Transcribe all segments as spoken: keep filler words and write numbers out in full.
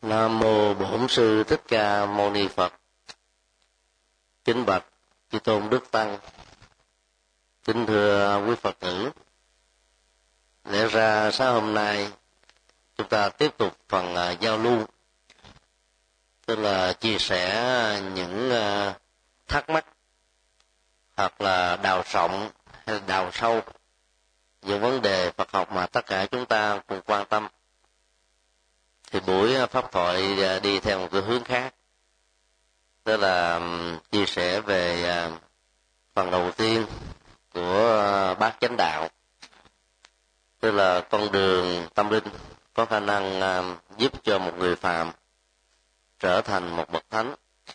Nam mô Bổn Sư Thích Ca Mâu Ni Phật. Kính bạch chư tôn đức tăng, kính thưa quý Phật tử. Lẽ ra sáng hôm nay chúng ta tiếp tục phần uh, giao lưu, tức là chia sẻ những uh, thắc mắc hoặc là đào rộng hay là đào sâu những vấn đề Phật học mà tất cả chúng ta cùng quan tâm. Thì buổi pháp thoại đi theo một cái hướng khác, tức là chia sẻ về phần đầu tiên của bát chánh đạo, tức là con đường tâm linh có khả năng giúp cho một người phàm trở thành một bậc thánh.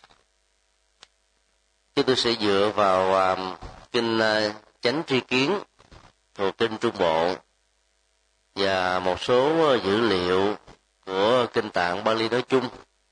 Chúng tôi sẽ dựa vào kinh Chánh Tri Kiến thuộc kinh Trung Bộ và một số dữ liệu của kinh tạng Bali nói chung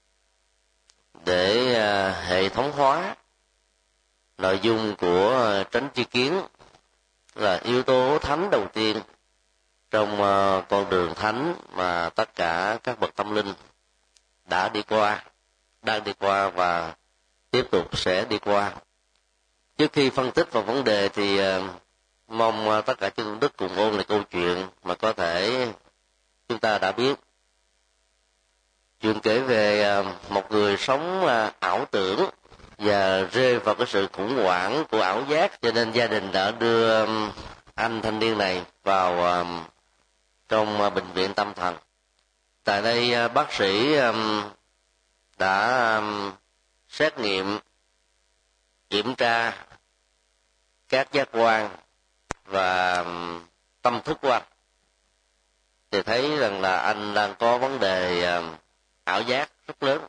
để uh, hệ thống hóa nội dung của uh, Chánh Tri Kiến, là yếu tố thánh đầu tiên trong uh, con đường thánh mà tất cả các bậc tâm linh đã đi qua, đang đi qua và tiếp tục sẽ đi qua. Trước khi phân tích vào vấn đề thì uh, mong uh, tất cả chư tôn đức cùng ôn lại câu chuyện mà có thể chúng ta đã biết. Chuyện kể về một người sống ảo tưởng và rơi vào cái sự khủng hoảng của ảo giác, cho nên gia đình đã đưa anh thanh niên này vào trong bệnh viện tâm thần. Tại đây bác sĩ đã xét nghiệm, kiểm tra các giác quan và tâm thức của anh, thì thấy rằng là anh đang có vấn đề ảo giác rất lớn.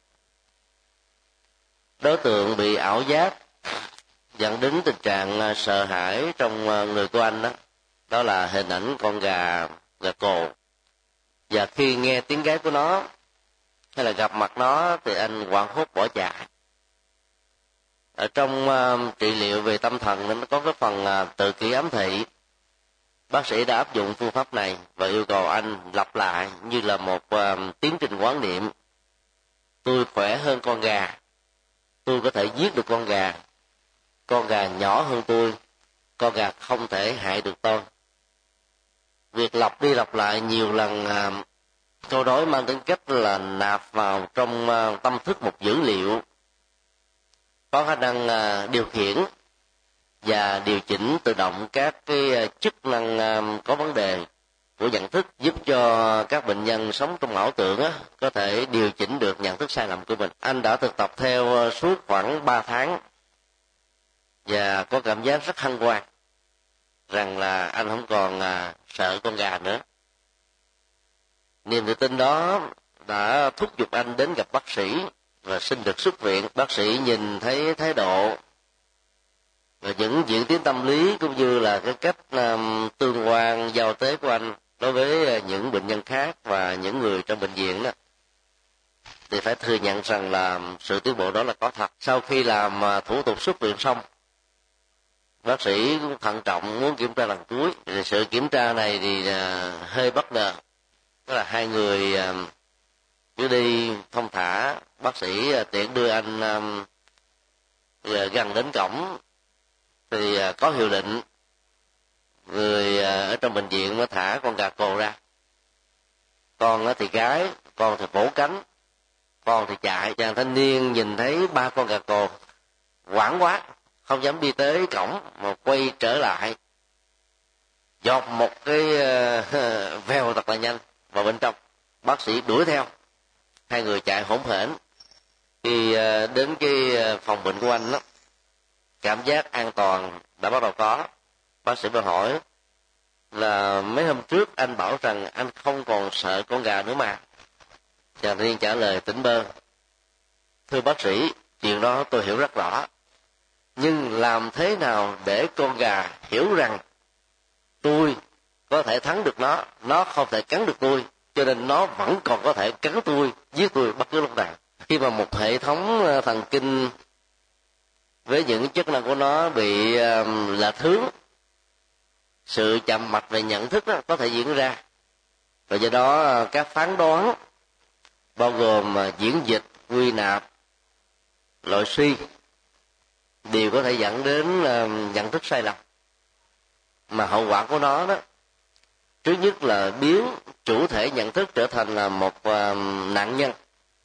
Đối tượng bị ảo giác dẫn đến tình trạng sợ hãi trong người của anh đó, đó là hình ảnh con gà gà cồ. Và khi nghe tiếng gáy của nó hay là gặp mặt nó thì anh hoảng hốt bỏ chạy. Ở trong uh, trị liệu về tâm thần nên nó có cái phần uh, tự kỷ ám thị. Bác sĩ đã áp dụng phương pháp này và yêu cầu anh lặp lại như là một uh, tiến trình quán niệm: tôi khỏe hơn con gà, tôi có thể giết được con gà, con gà nhỏ hơn tôi, con gà không thể hại được tôi. Việc lặp đi lặp lại nhiều lần uh, câu đối mang tính cách là nạp vào trong uh, tâm thức một dữ liệu có khả năng uh, điều khiển và điều chỉnh tự động các cái uh, chức năng uh, có vấn đề của nhận thức, giúp cho các bệnh nhân sống trong ảo tưởng á, có thể điều chỉnh được nhận thức sai lầm của mình. Anh đã thực tập theo suốt khoảng ba tháng và có cảm giác rất hân hoan rằng là anh không còn à, sợ con gà nữa. Niềm tự tin đó đã thúc giục anh đến gặp bác sĩ và xin được xuất viện. Bác sĩ nhìn thấy thái độ và những diễn tiến tâm lý cũng như là cái cách um, tương quan giao tế của anh đối với những bệnh nhân khác và những người trong bệnh viện đó, thì phải thừa nhận rằng là sự tiến bộ đó là có thật. Sau khi làm thủ tục xuất viện xong, bác sĩ cũng thận trọng muốn kiểm tra lần cuối. Thì sự kiểm tra này thì hơi bất ngờ, tức là hai người cứ đi thông thả, bác sĩ tiện đưa anh gần đến cổng thì có hiệu lệnh người ở trong bệnh viện mới thả con gà cồ ra. Con thì gái, con thì vỗ cánh, con thì chạy. Chàng thanh niên nhìn thấy ba con gà cồ hoảng quá, không dám đi tới cổng mà quay trở lại, dọt một cái uh, vèo thật là nhanh vào bên trong. Bác sĩ đuổi theo, hai người chạy hỗn hển. Khi uh, đến cái phòng bệnh của anh đó, cảm giác an toàn đã bắt đầu có. Bác sĩ mới hỏi là mấy hôm trước anh bảo rằng anh không còn sợ con gà nữa mà. Chàng thanh niên trả lời tỉnh bơ: thưa bác sĩ, chuyện đó tôi hiểu rất rõ, nhưng làm thế nào để con gà hiểu rằng tôi có thể thắng được nó, nó không thể cắn được tôi, cho nên nó vẫn còn có thể cắn tôi, giết tôi bất cứ lúc nào. Khi mà một hệ thống thần kinh với những chức năng của nó bị uh, lệch hướng, sự chậm mạch về nhận thức đó có thể diễn ra, và do đó các phán đoán bao gồm diễn dịch, quy nạp, loại suy, đều có thể dẫn đến nhận thức sai lầm. Mà hậu quả của nó đó, trước nhất là biến chủ thể nhận thức trở thành là một nạn nhân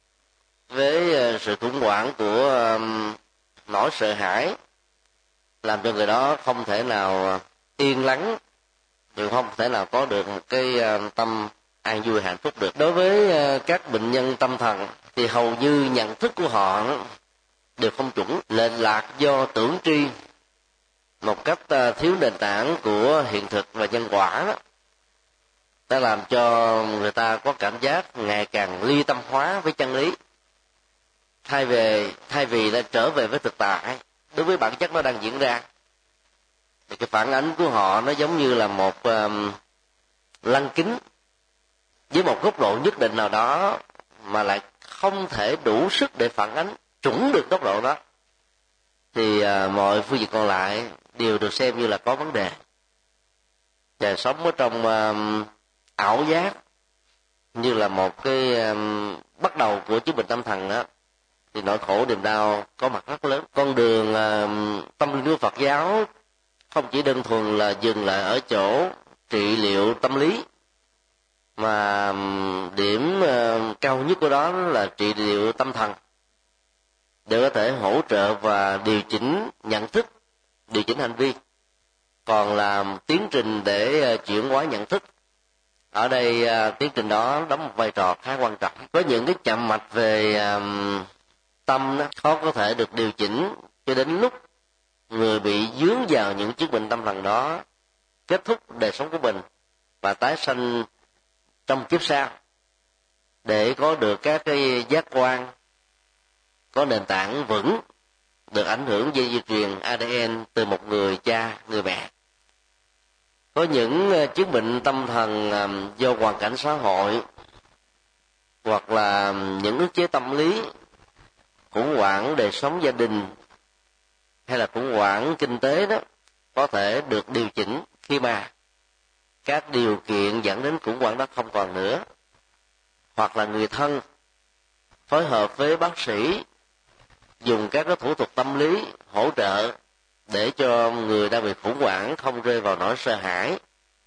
với sự khủng hoảng của nỗi sợ hãi, làm cho người đó không thể nào yên lắng, nhưng không thể nào có được một cái tâm an vui hạnh phúc được. Đối với các bệnh nhân tâm thần thì hầu như nhận thức của họ đều không chuẩn, lệch lạc do tưởng tri một cách thiếu nền tảng của hiện thực và nhân quả đó, đã làm cho người ta có cảm giác ngày càng ly tâm hóa với chân lý, thay về thay vì là trở về với thực tại đối với bản chất nó đang diễn ra. Thì cái phản ánh của họ nó giống như là một um, lăng kính với một góc độ nhất định nào đó, mà lại không thể đủ sức để phản ánh chuẩn được góc độ đó, thì uh, mọi phương diện còn lại đều được xem như là có vấn đề. Và sống ở trong uh, ảo giác như là một cái um, bắt đầu của chứng bệnh tâm thần đó, thì nỗi khổ niềm đau có mặt rất lớn. Con đường uh, tâm linh của Phật giáo không chỉ đơn thuần là dừng lại ở chỗ trị liệu tâm lý, mà điểm uh, cao nhất của đó là trị liệu tâm thần, để có thể hỗ trợ và điều chỉnh nhận thức, điều chỉnh hành vi. Còn là tiến trình để uh, chuyển hóa nhận thức, ở đây uh, tiến trình đó đóng một vai trò khá quan trọng. Có những cái chạm mạch về uh, tâm đó, khó có thể được điều chỉnh cho đến lúc người bị dướng vào những chứng bệnh tâm thần đó kết thúc đời sống của mình và tái sanh trong kiếp sau, để có được các cái giác quan có nền tảng vững, được ảnh hưởng dây di truyền a đê en từ một người cha, người mẹ. Có những chứng bệnh tâm thần do hoàn cảnh xã hội hoặc là những ức chế tâm lý, khủng hoảng đời sống gia đình hay là khủng hoảng kinh tế đó, có thể được điều chỉnh khi mà các điều kiện dẫn đến khủng hoảng đó không còn nữa, hoặc là người thân phối hợp với bác sĩ dùng các cái thủ thuật tâm lý hỗ trợ để cho người đang bị khủng hoảng không rơi vào nỗi sợ hãi,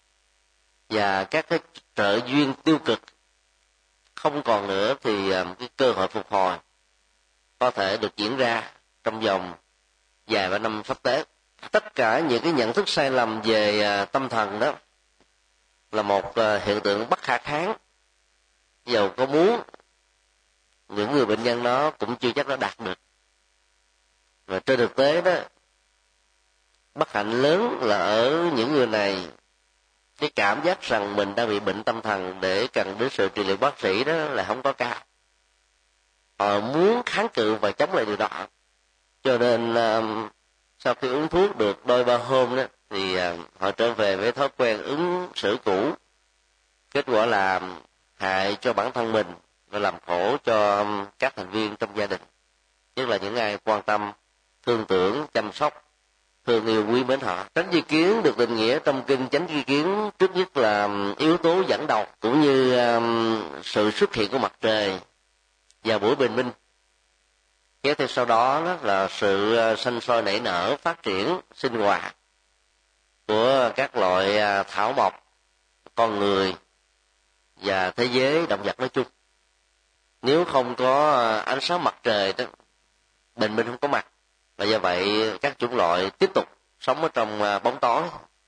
và các cái trợ duyên tiêu cực không còn nữa, thì cái cơ hội phục hồi có thể được diễn ra trong vòng vài ba năm sắp tới. Tất cả những cái nhận thức sai lầm về tâm thần đó là một hiện tượng bất khả kháng, dầu có muốn những người bệnh nhân đó cũng chưa chắc đã đạt được. Và trên thực tế đó, bất hạnh lớn là ở những người này, cái cảm giác rằng mình đang bị bệnh tâm thần để cần đến sự trị liệu bác sĩ đó là không có cao. Họ muốn kháng cự và chống lại điều đó, cho nên uh, sau khi uống thuốc được đôi ba hôm đó, thì uh, họ trở về với thói quen ứng xử cũ. Kết quả là hại cho bản thân mình và làm khổ cho các thành viên trong gia đình, nhất là những ai quan tâm, thương tưởng, chăm sóc, thương yêu, quý mến họ. Chánh tri kiến được định nghĩa trong kinh Chánh tri kiến trước nhất là yếu tố dẫn đầu, cũng như um, sự xuất hiện của mặt trời và buổi bình minh. Kéo theo sau đó, đó là sự sanh sôi nảy nở, phát triển, sinh hoạt của các loại thảo mộc, con người và thế giới động vật nói chung. Nếu không có ánh sáng mặt trời đó, bình minh không có mặt, và do vậy các chủng loại tiếp tục sống ở trong bóng tối.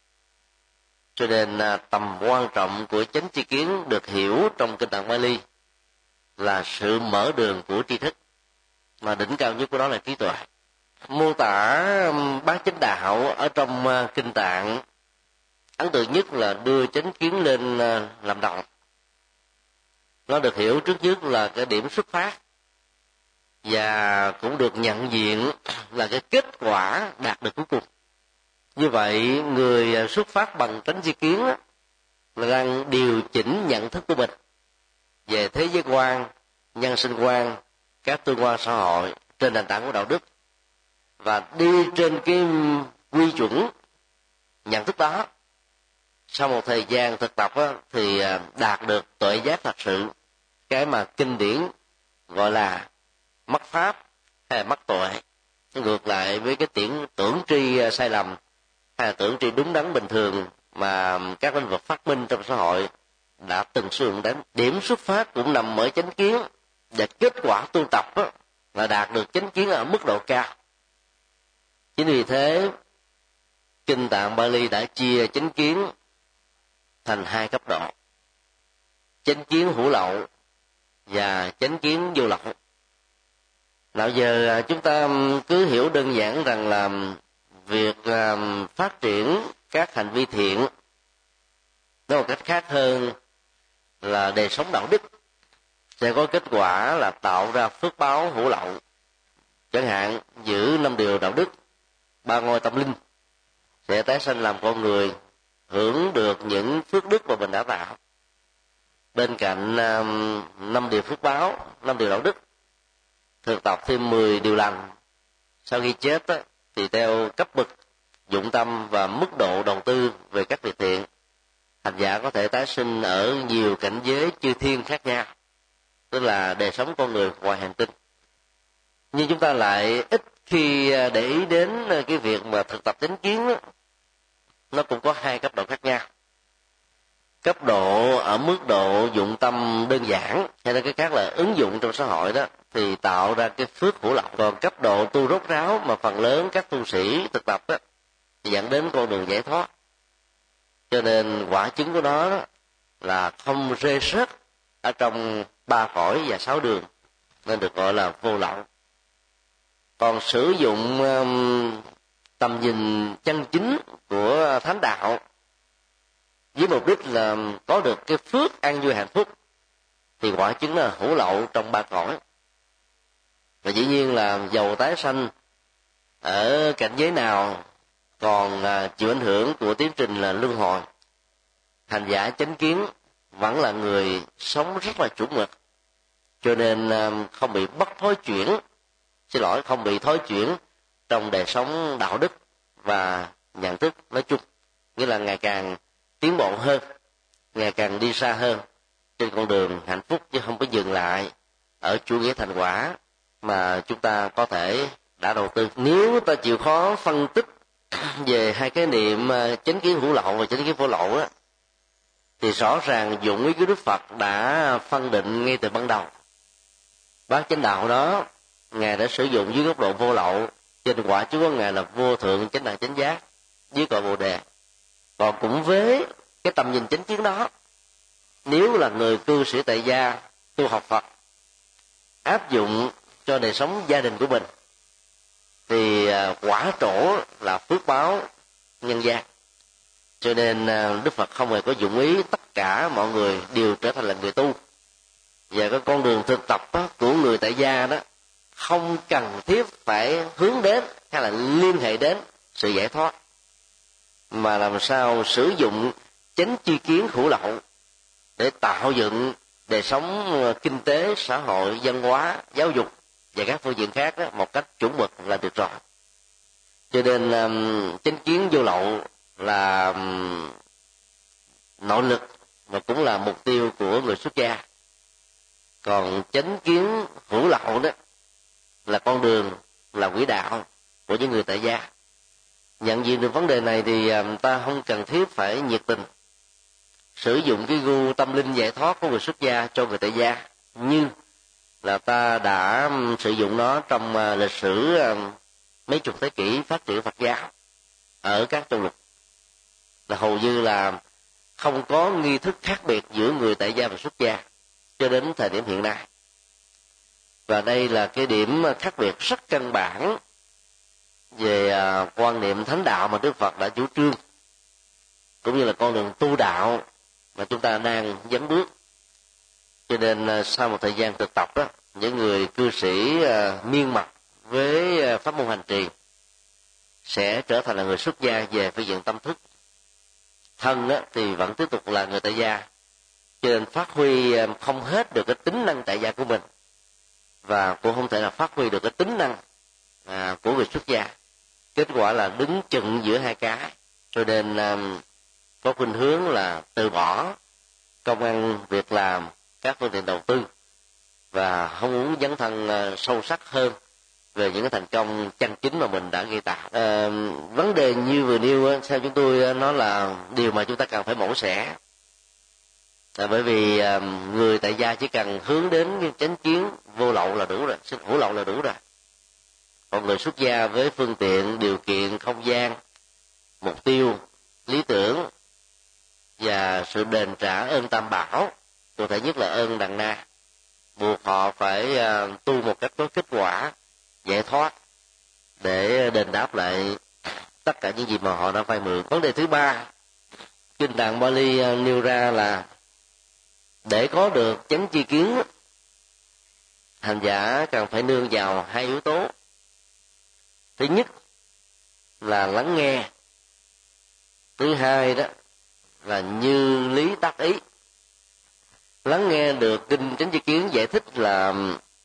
Cho nên tầm quan trọng của chánh tri kiến được hiểu trong kinh Tạng Bali là sự mở đường của tri thức, mà đỉnh cao nhất của đó là trí tuệ. Mô tả bát chánh đạo ở trong kinh Tạng, ấn tượng nhất là đưa chánh kiến lên làm đầu. Nó được hiểu trước nhất là cái điểm xuất phát, và cũng được nhận diện là cái kết quả đạt được cuối cùng. Như vậy, người xuất phát bằng chánh tri kiến đó, là đang điều chỉnh nhận thức của mình về thế giới quan, nhân sinh quan, các tương quan xã hội trên nền tảng của đạo đức, và đi trên cái quy chuẩn nhận thức đó. Sau một thời gian thực tập đó, thì đạt được tuệ giác thật sự, cái mà kinh điển gọi là mất pháp hay là mất tuệ. Ngược lại với cái tưởng tưởng tri sai lầm hay là tưởng tri đúng đắn bình thường mà các lĩnh vực phát minh trong xã hội đã từng sử dụng đến, điểm xuất phát cũng nằm ở chánh kiến, và kết quả tu tập đó, là đạt được chánh kiến ở mức độ cao. Chính vì thế Kinh Tạng Bali đã chia chánh kiến thành hai cấp độ: chánh kiến hữu lậu và chánh kiến vô lậu. Nào giờ chúng ta cứ hiểu đơn giản rằng là việc phát triển các hành vi thiện nói một cách khác hơn là đời sống đạo đức sẽ có kết quả là tạo ra phước báo hữu lậu. Chẳng hạn giữ năm điều đạo đức, ba ngôi tâm linh, sẽ tái sanh làm con người, hưởng được những phước đức mà mình đã tạo. Bên cạnh năm điều phước báo, năm điều đạo đức, thực tập thêm mười điều lành. Sau khi chết á, thì theo cấp bậc dụng tâm và mức độ đầu tư về các việc thiện, hành giả có thể tái sinh ở nhiều cảnh giới chư thiên khác nhau, tức là đời sống con người ngoài hành tinh. Nhưng chúng ta lại ít khi để ý đến cái việc mà thực tập chánh kiến đó, nó cũng có hai cấp độ khác nhau. Cấp độ ở mức độ dụng tâm đơn giản, hay là cái khác là ứng dụng trong xã hội đó, thì tạo ra cái phước hữu lậu. Còn cấp độ tu rốt ráo mà phần lớn các tu sĩ thực tập đó, thì dẫn đến con đường giải thoát. Cho nên quả chứng của nó đó là không rê rớt ở trong ba cõi và sáu đường, nên được gọi là vô lậu. Còn sử dụng um, tầm nhìn chân chính của thánh đạo với mục đích là có được cái phước an vui hạnh phúc, thì quả chứng là hữu lậu trong ba cõi. Và dĩ nhiên là dầu tái sanh ở cảnh giới nào còn uh, chịu ảnh hưởng của tiến trình là luân hồi, hành giả chánh kiến vẫn là người sống rất là chuẩn mực, cho nên uh, không bị bất thối chuyển, xin lỗi, không bị thối chuyển trong đời sống đạo đức và nhận thức nói chung, nghĩa là ngày càng tiến bộ hơn, ngày càng đi xa hơn trên con đường hạnh phúc, chứ không có dừng lại ở chủ nghĩa thành quả mà chúng ta có thể đã đầu tư. Nếu ta chịu khó phân tích về hai cái niệm chánh kiến hữu lậu và chánh kiến vô lậu đó, thì rõ ràng dụng ý của Đức Phật đã phân định ngay từ ban đầu. Bát chánh đạo đó Ngài đã sử dụng dưới góc độ vô lậu, trên quả chứng của Ngài là vô thượng chánh đẳng chánh giác dưới cội Bồ Đề. Còn cũng với cái tầm nhìn chánh kiến đó, nếu là người cư sĩ tại gia tu học Phật áp dụng cho đời sống gia đình của mình, thì quả trổ là phước báo nhân gian. Cho nên Đức Phật không hề có dụng ý tất cả mọi người đều trở thành là người tu. Và cái con đường thực tập của người tại gia đó không cần thiết phải hướng đến hay là liên hệ đến sự giải thoát, mà làm sao sử dụng chánh tri kiến hữu lậu để tạo dựng đời sống kinh tế, xã hội, văn hóa, giáo dục và các phương diện khác đó, một cách chuẩn mực là được rồi. Cho nên um, chánh kiến vô lậu là um, nội lực và cũng là mục tiêu của người xuất gia. Còn chánh kiến hữu lậu đó là con đường, là quỹ đạo của những người tại gia. Nhận diện được vấn đề này thì um, ta không cần thiết phải nhiệt tình sử dụng cái gu tâm linh giải thoát của người xuất gia cho người tại gia, như là ta đã um, sử dụng nó trong uh, lịch sử um, mấy chục thế kỷ phát triển Phật giáo ở các châu lục, là hầu như là không có nghi thức khác biệt giữa người tại gia và xuất gia cho đến thời điểm hiện nay. Và đây là cái điểm khác biệt rất căn bản về uh, quan niệm thánh đạo mà Đức Phật đã chủ trương, cũng như là con đường tu đạo mà chúng ta đang dấn bước. Cho nên uh, sau một thời gian thực tập đó, những người cư sĩ uh, miên mật với uh, pháp môn hành trì sẽ trở thành là người xuất gia về phương diện tâm thức. Thân đó, thì vẫn tiếp tục là người tại gia, cho nên phát huy uh, không hết được cái tính năng tại gia của mình, và cũng không thể là phát huy được cái tính năng à, của người xuất gia. Kết quả là đứng chừng giữa hai cái, cho nên um, có khuynh hướng là từ bỏ công ăn việc làm, các phương tiện đầu tư, và không muốn dấn thân sâu sắc hơn về những cái thành công chân chính mà mình đã gây tạo. À, vấn đề như vừa nêu theo chúng tôi nó là điều mà chúng ta cần phải mổ xẻ. À, bởi vì à, người tại gia chỉ cần hướng đến chánh kiến vô lậu là đủ rồi, hữu lậu là đủ rồi. Còn người xuất gia với phương tiện, điều kiện, không gian, mục tiêu, lý tưởng và sự đền trả ơn tam bảo, cụ thể nhất là ơn đàn na, buộc họ phải uh, tu một cách có kết quả, giải thoát để đền đáp lại tất cả những gì mà họ đã vay mượn. Vấn đề thứ ba, kinh tạng Bali uh, nêu ra là để có được chánh tri kiến, hành giả cần phải nương vào hai yếu tố. Thứ nhất là lắng nghe, thứ hai đó là như lý tác ý. Lắng nghe được kinh chánh tri kiến giải thích là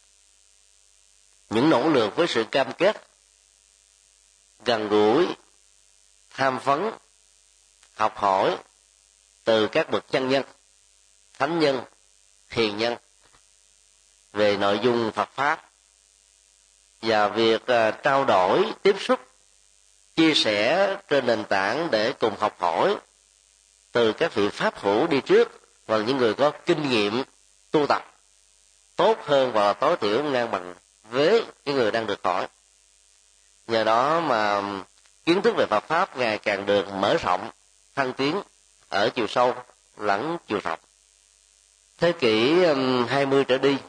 những nỗ lực với sự cam kết, gần gũi, tham phấn, học hỏi từ các bậc chân nhân, thánh nhân, hiền nhân về nội dung Phật pháp, và việc uh, trao đổi, tiếp xúc, chia sẻ trên nền tảng để cùng học hỏi từ các vị pháp hữu đi trước và những người có kinh nghiệm tu tập tốt hơn và tối thiểu ngang bằng với những người đang được hỏi. Nhờ đó mà kiến thức về Phật pháp ngày càng được mở rộng, thăng tiến ở chiều sâu lẫn chiều rộng. Thế kỷ hai mươi trở đi,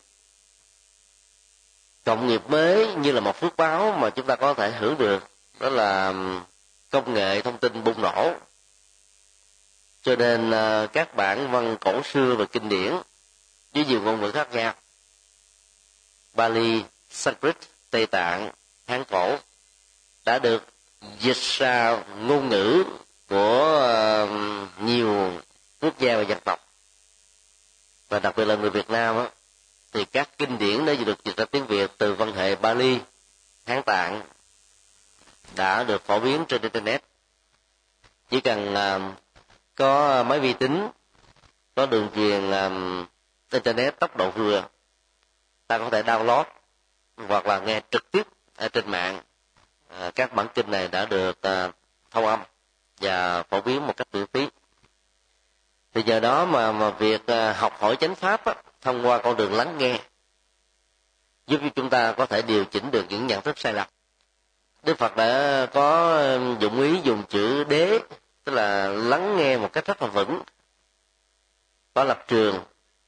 cộng nghiệp mới như là một phước báo mà chúng ta có thể hưởng được, đó là công nghệ thông tin bùng nổ. Cho nên các bản văn cổ xưa và kinh điển với nhiều ngôn ngữ khác nhau, Bali, Sanskrit, Tây Tạng, Hán cổ, đã được dịch ra ngôn ngữ của nhiều quốc gia và dân tộc. Và đặc biệt là người Việt Nam á, thì các kinh điển đã được dịch ra tiếng Việt từ văn hệ Bali, Hán Tạng đã được phổ biến trên internet. Chỉ cần uh, có máy vi tính, có đường truyền uh, internet tốc độ vừa, ta có thể download hoặc là nghe trực tiếp ở trên mạng. Uh, các bản kinh này đã được uh, thâu âm và phổ biến một cách miễn phí. Thì nhờ đó mà mà việc uh, học hỏi chánh pháp á, thông qua con đường lắng nghe giúp cho chúng ta có thể điều chỉnh được những nhận thức sai lầm. Đức Phật đã có dụng ý dùng chữ đế, tức là lắng nghe một cách rất là vững, có lập trường,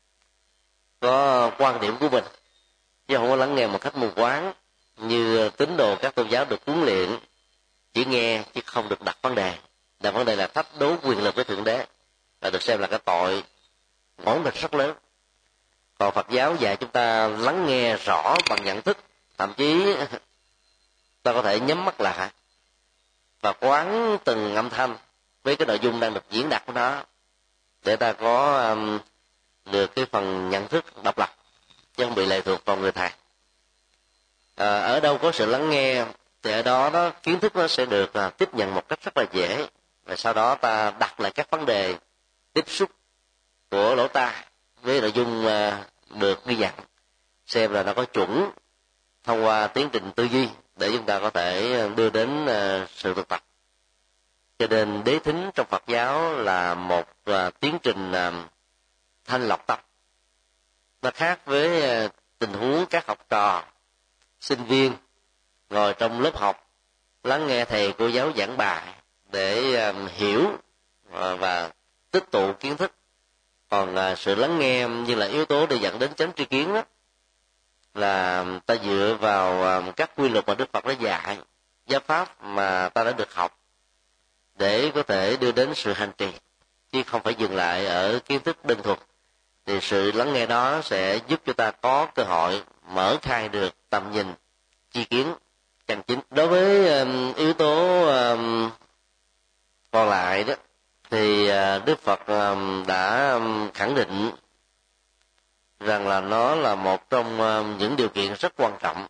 có quan điểm của mình, chứ không có lắng nghe một cách mù quáng như tín đồ các tôn giáo được huấn luyện chỉ nghe chứ không được đặt vấn đề. Đặt vấn đề là thách đố quyền lực với thượng đế, là được xem là cái tội ngỗ nghịch rất lớn. Còn Phật giáo dạy chúng ta lắng nghe rõ bằng nhận thức, thậm chí ta có thể nhắm mắt lại và quán từng âm thanh với cái nội dung đang được diễn đạt của nó, để ta có um, được cái phần nhận thức độc lập chứ không bị lệ thuộc vào người thầy. À, ở đâu có sự lắng nghe thì ở đó đó kiến thức nó sẽ được uh, tiếp nhận một cách rất là dễ, và sau đó ta đặt lại các vấn đề tiếp xúc của lỗ tai với nội dung uh, được ghi nhận, xem là nó có chuẩn thông qua tiến trình tư duy để chúng ta có thể đưa đến uh, sự thực tập. Cho nên đế thính trong Phật giáo là một uh, tiến trình uh, thanh lọc tâm. Nó khác với uh, tình huống các học trò, sinh viên ngồi trong lớp học lắng nghe thầy cô giáo giảng bài để uh, hiểu uh, và tích tụ kiến thức. Còn uh, sự lắng nghe như là yếu tố để dẫn đến chánh tri kiến đó, là ta dựa vào uh, các quy luật mà Đức Phật đã dạy, giáo pháp mà ta đã được học, để có thể đưa đến sự hành trì, chứ không phải dừng lại ở kiến thức đơn thuần. Thì sự lắng nghe đó sẽ giúp cho ta có cơ hội mở khai được tầm nhìn, tri kiến chân chính. Đối với um, yếu tố um, còn lại đó, thì uh, Đức Phật um, đã um, khẳng định rằng là nó là một trong um, những điều kiện rất quan trọng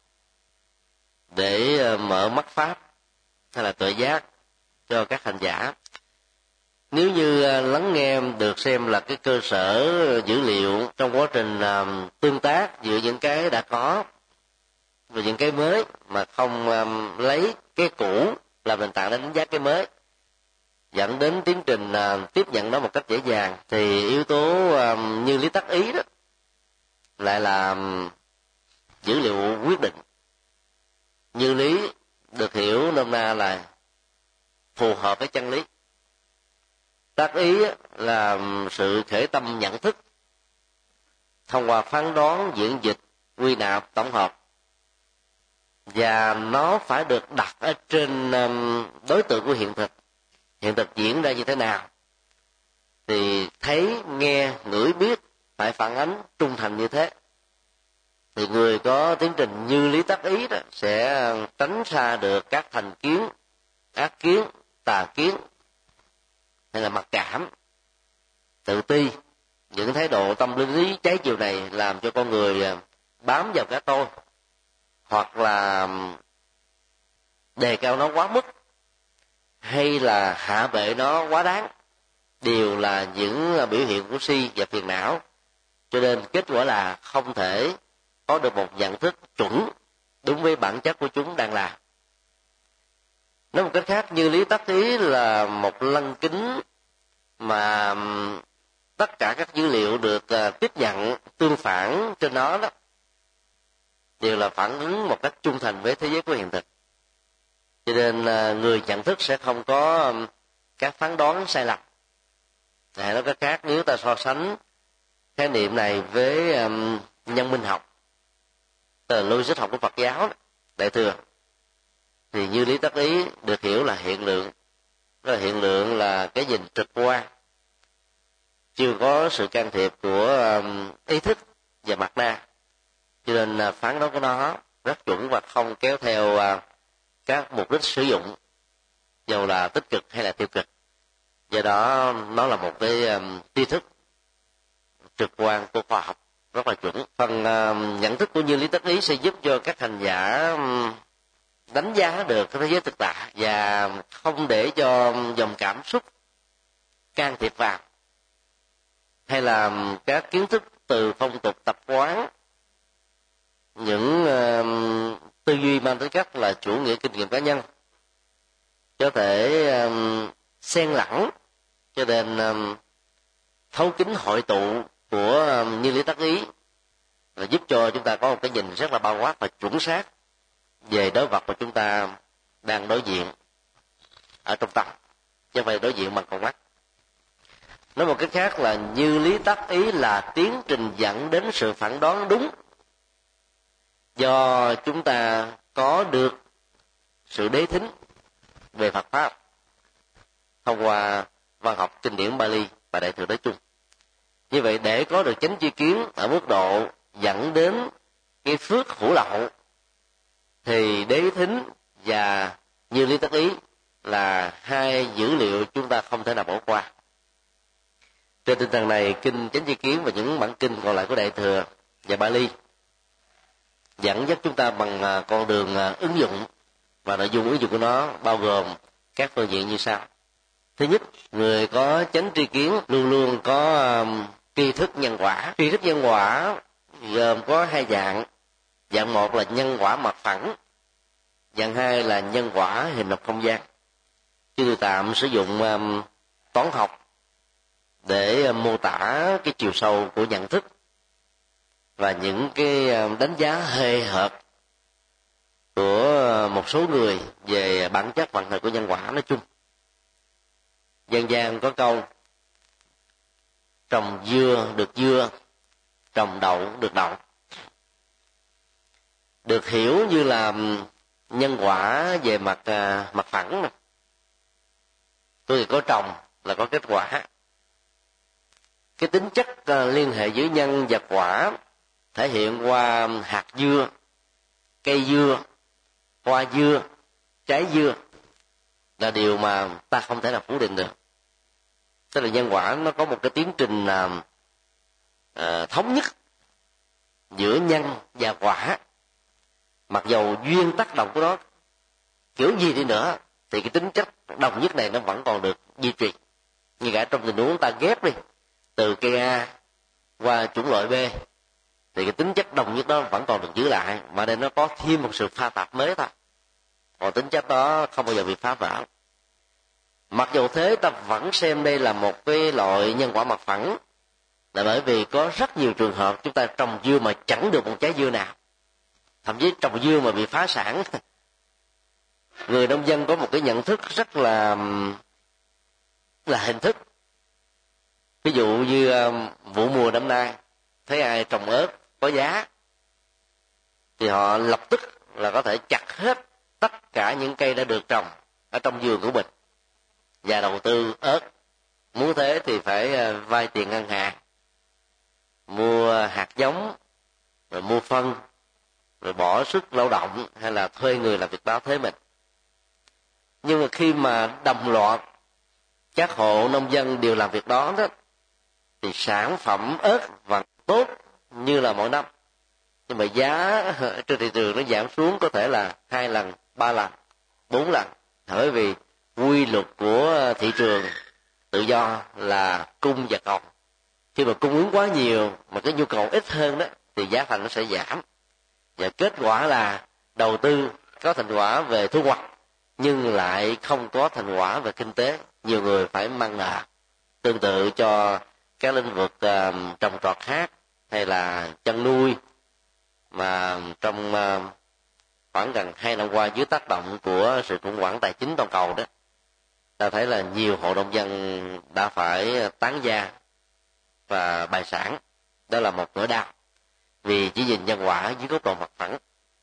để uh, mở mắt pháp hay là tuệ giác cho các hành giả. Nếu như lắng nghe được xem là cái cơ sở dữ liệu trong quá trình tương tác giữa những cái đã có và những cái mới, mà không lấy cái cũ làm nền tảng để đánh giá cái mới, dẫn đến tiến trình tiếp nhận nó một cách dễ dàng, thì yếu tố như lý tác ý đó lại là dữ liệu quyết định. Như lý được hiểu nôm na là phù hợp với chân lý. Tác ý là sự khởi tâm nhận thức thông qua phán đoán, diễn dịch, quy nạp, tổng hợp, và nó phải được đặt ở trên đối tượng của hiện thực. Hiện thực diễn ra như thế nào thì thấy, nghe, ngửi, biết phải phản ánh trung thành như thế. Thì người có tiến trình như lý tác ý đó sẽ tránh xa được các thành kiến, ác kiến, tà kiến, hay là mặc cảm, tự ti. Những thái độ tâm lý trái chiều này làm cho con người bám vào cái tôi, hoặc là đề cao nó quá mức, hay là hạ bệ nó quá đáng, đều là những biểu hiện của si và phiền não. Cho nên kết quả là không thể có được một nhận thức chuẩn đúng với bản chất của chúng đang làm. Nói một cách khác, như lý tác ý là một lăng kính mà tất cả các dữ liệu được tiếp nhận tương phản trên nó đó đều là phản ứng một cách trung thành với thế giới của hiện thực. Cho nên người nhận thức sẽ không có các phán đoán sai lầm. Hay nói cách khác, nếu ta so sánh khái niệm này với um, nhân minh học, tức là logic học của Phật giáo đó, Đại thừa, thì như lý tác ý được hiểu là hiện lượng. Đó là hiện lượng là cái nhìn trực quan, chưa có sự can thiệp của um, ý thức và mặt na. Cho nên uh, phán đoán của nó rất chuẩn và không kéo theo uh, các mục đích sử dụng, dầu là tích cực hay là tiêu cực. Do đó nó là một cái um, tri thức trực quan của khoa học rất là chuẩn. Phần uh, nhận thức của như lý tác ý sẽ giúp cho các hành giả um, đánh giá được cái thế giới thực tại và không để cho dòng cảm xúc can thiệp vào, hay là các kiến thức từ phong tục tập quán, những uh, tư duy mang tính cách là chủ nghĩa kinh nghiệm cá nhân có thể um, xen lẫn. Cho nên um, thấu kính hội tụ của um, như lý tác ý là giúp cho chúng ta có một cái nhìn rất là bao quát và chuẩn xác về đối vật mà chúng ta đang đối diện ở trong tâm, chứ không phải đối diện bằng con mắt. Nói một cách khác là như lý tác ý là tiến trình dẫn đến sự phản đoán đúng, do chúng ta có được sự đế thính về Phật pháp thông qua văn học kinh điển Bali và Đại thừa nói chung. Như vậy, để có được chánh tri kiến ở mức độ dẫn đến cái phước hữu lậu, thì đế thính và như lý tác ý là hai dữ liệu chúng ta không thể nào bỏ qua. Trên tinh thần này, kinh chánh tri kiến và những bản kinh còn lại của Đại thừa và Bali dẫn dắt chúng ta bằng con đường ứng dụng, và nội dung ứng dụng của nó bao gồm các phương diện như sau. Thứ nhất, người có chánh tri kiến luôn luôn có um, tri thức nhân quả. Tri thức nhân quả gồm có hai dạng. Dạng một là nhân quả mặt phẳng, dạng hai là nhân quả hình học không gian. Chứ tôi tạm sử dụng um, toán học để um, mô tả cái chiều sâu của nhận thức và những cái um, đánh giá hời hợt của một số người về bản chất vận hành của nhân quả nói chung. Dân gian có câu trồng dưa được dưa, trồng đậu được đậu. Được hiểu như là nhân quả về mặt mặt phẳng này. Tôi thì có trồng là có kết quả. Cái tính chất liên hệ giữa nhân và quả thể hiện qua hạt dưa, cây dưa, hoa dưa, trái dưa là điều mà ta không thể nào phủ định được. Tức là nhân quả nó có một cái tiến trình là à, thống nhất giữa nhân và quả. Mặc dầu duyên tác động của nó kiểu gì đi nữa thì cái tính chất đồng nhất này nó vẫn còn được duy trì. như cả trong tình huống ta ghép đi từ cây A qua chủng loại B, thì cái tính chất đồng nhất đó vẫn còn được giữ lại, mà đây nó có thêm một sự pha tạp mới thôi, còn tính chất đó không bao giờ bị phá vỡ. Mặc dù thế, ta vẫn xem đây là một cái loại nhân quả mặt phẳng, là bởi vì có rất nhiều trường hợp chúng ta trồng dưa mà chẳng được một trái dưa nào, thậm chí trồng dưa mà bị phá sản. Người nông dân có một cái nhận thức rất là là hình thức. Ví dụ như vụ mùa năm nay thấy ai trồng ớt có giá thì họ lập tức là có thể chặt hết tất cả những cây đã được trồng ở trong vườn của mình và đầu tư ớt. Muốn thế thì phải vay tiền ngân hàng, mua hạt giống, rồi mua phân, rồi bỏ sức lao động hay là thuê người làm việc báo thế mình. Nhưng mà khi mà đồng loạt các hộ nông dân đều làm việc đó đó, thì sản phẩm ớt vẫn tốt như là mỗi năm, nhưng mà giá trên thị trường nó giảm xuống có thể là hai lần, ba lần, bốn lần, bởi vì quy luật của thị trường tự do là cung và cầu. Khi mà cung ứng quá nhiều mà cái nhu cầu ít hơn đó, thì giá thành nó sẽ giảm, và kết quả là đầu tư có thành quả về thu hoạch nhưng lại không có thành quả về kinh tế, nhiều người phải mang nợ. Tương tự cho các lĩnh vực uh, trồng trọt khác hay là chăn nuôi, mà trong uh, khoảng gần hai năm qua dưới tác động của sự khủng hoảng tài chính toàn cầu đó, ta thấy là nhiều hộ nông dân đã phải tán gia và bài sản. Đó là một nỗi đau, vì chỉ nhìn nhân quả dưới góc độ mặt phẳng.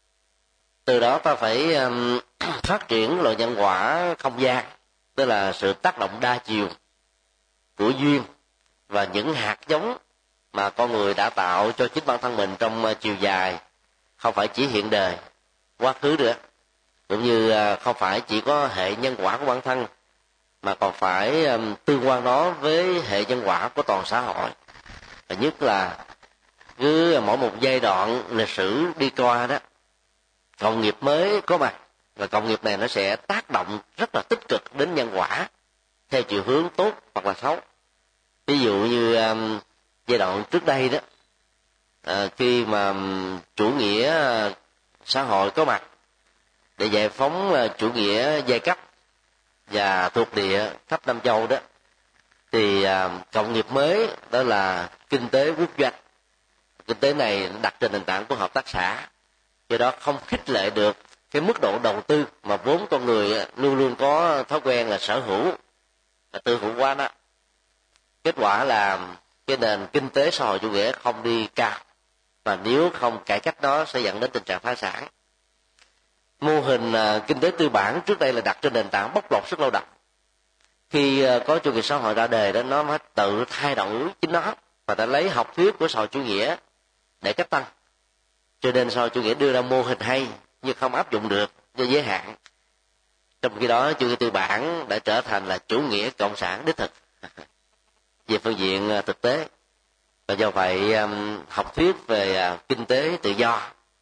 Từ đó ta phải um, phát triển loại nhân quả không gian, tức là sự tác động đa chiều của duyên và những hạt giống mà con người đã tạo cho chính bản thân mình trong chiều dài, không phải chỉ hiện đời, quá khứ nữa, cũng như không phải chỉ có hệ nhân quả của bản thân, mà còn phải um, tương quan nó với hệ nhân quả của toàn xã hội. Và nhất là cứ mỗi một giai đoạn lịch sử đi qua đó, cộng nghiệp mới có mặt, và cộng nghiệp này nó sẽ tác động rất là tích cực đến nhân quả theo chiều hướng tốt hoặc là xấu. Ví dụ như um, giai đoạn trước đây đó, uh, khi mà um, chủ nghĩa uh, xã hội có mặt để giải phóng uh, chủ nghĩa giai cấp và thuộc địa khắp Nam Châu đó, thì uh, cộng nghiệp mới đó là kinh tế quốc doanh. Kinh tế này đặt trên nền tảng của hợp tác xã, do đó không khích lệ được cái mức độ đầu tư mà vốn con người luôn luôn có thói quen là sở hữu, là tư hữu quá đó. Kết quả là cái nền kinh tế xã hội chủ nghĩa không đi cao, và nếu không cải cách nó sẽ dẫn đến tình trạng phá sản. Mô hình uh, kinh tế tư bản trước đây là đặt trên nền tảng bóc lột sức lao động. Khi uh, có chủ nghĩa xã hội ra đời đó, nó mới tự thay đổi chính nó, và đã lấy học thuyết của xã hội chủ nghĩa để cách tăng. Cho nên xã hội chủ nghĩa đưa ra mô hình hay nhưng không áp dụng được do giới hạn. Trong khi đó chủ nghĩa tư bản đã trở thành là chủ nghĩa cộng sản đích thực về phương diện thực tế. Và do vậy học thuyết về kinh tế tự do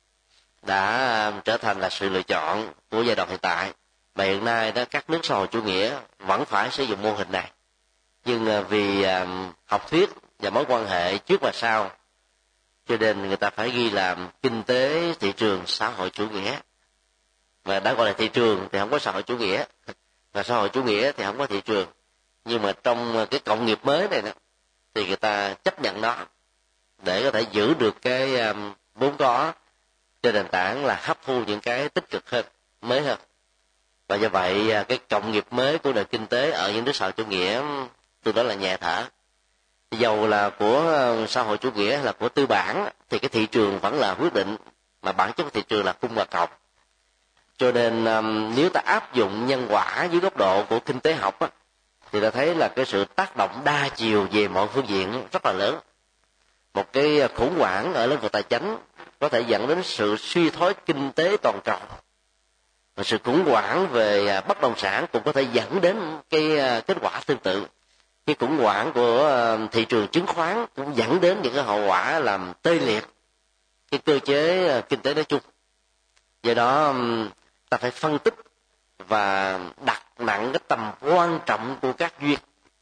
đã trở thành là sự lựa chọn của giai đoạn hiện tại. Và hiện nay đó, các nước xã hội chủ nghĩa vẫn phải sử dụng mô hình này, nhưng vì học thuyết và mối quan hệ trước và sau, cho nên người ta phải ghi làm kinh tế thị trường xã hội chủ nghĩa. Và đã gọi là thị trường thì không có xã hội chủ nghĩa, và xã hội chủ nghĩa thì không có thị trường. Nhưng mà trong cái cộng nghiệp mới này đó, thì người ta chấp nhận nó để có thể giữ được cái um, vốn có trên nền tảng là hấp thu những cái tích cực hơn, mới hơn. Và do vậy cái cộng nghiệp mới của nền kinh tế ở những nước xã hội chủ nghĩa từ đó là nhẹ thở. Dầu là của xã hội chủ nghĩa hay là của tư bản thì cái thị trường vẫn là quyết định, mà bản chất của thị trường là cung và cầu. Cho nên um, nếu ta áp dụng nhân quả dưới góc độ của kinh tế học á, thì ta thấy là cái sự tác động đa chiều về mọi phương diện rất là lớn. Một cái khủng hoảng ở lĩnh vực tài chính có thể dẫn đến sự suy thoái kinh tế toàn cầu, và sự khủng hoảng về bất động sản cũng có thể dẫn đến cái kết quả tương tự. Cái khủng hoảng của thị trường chứng khoán cũng dẫn đến những cái hậu quả làm tê liệt cái cơ chế kinh tế nói chung. Do đó ta phải phân tích và đặt nặng cái tầm quan trọng của các duyên.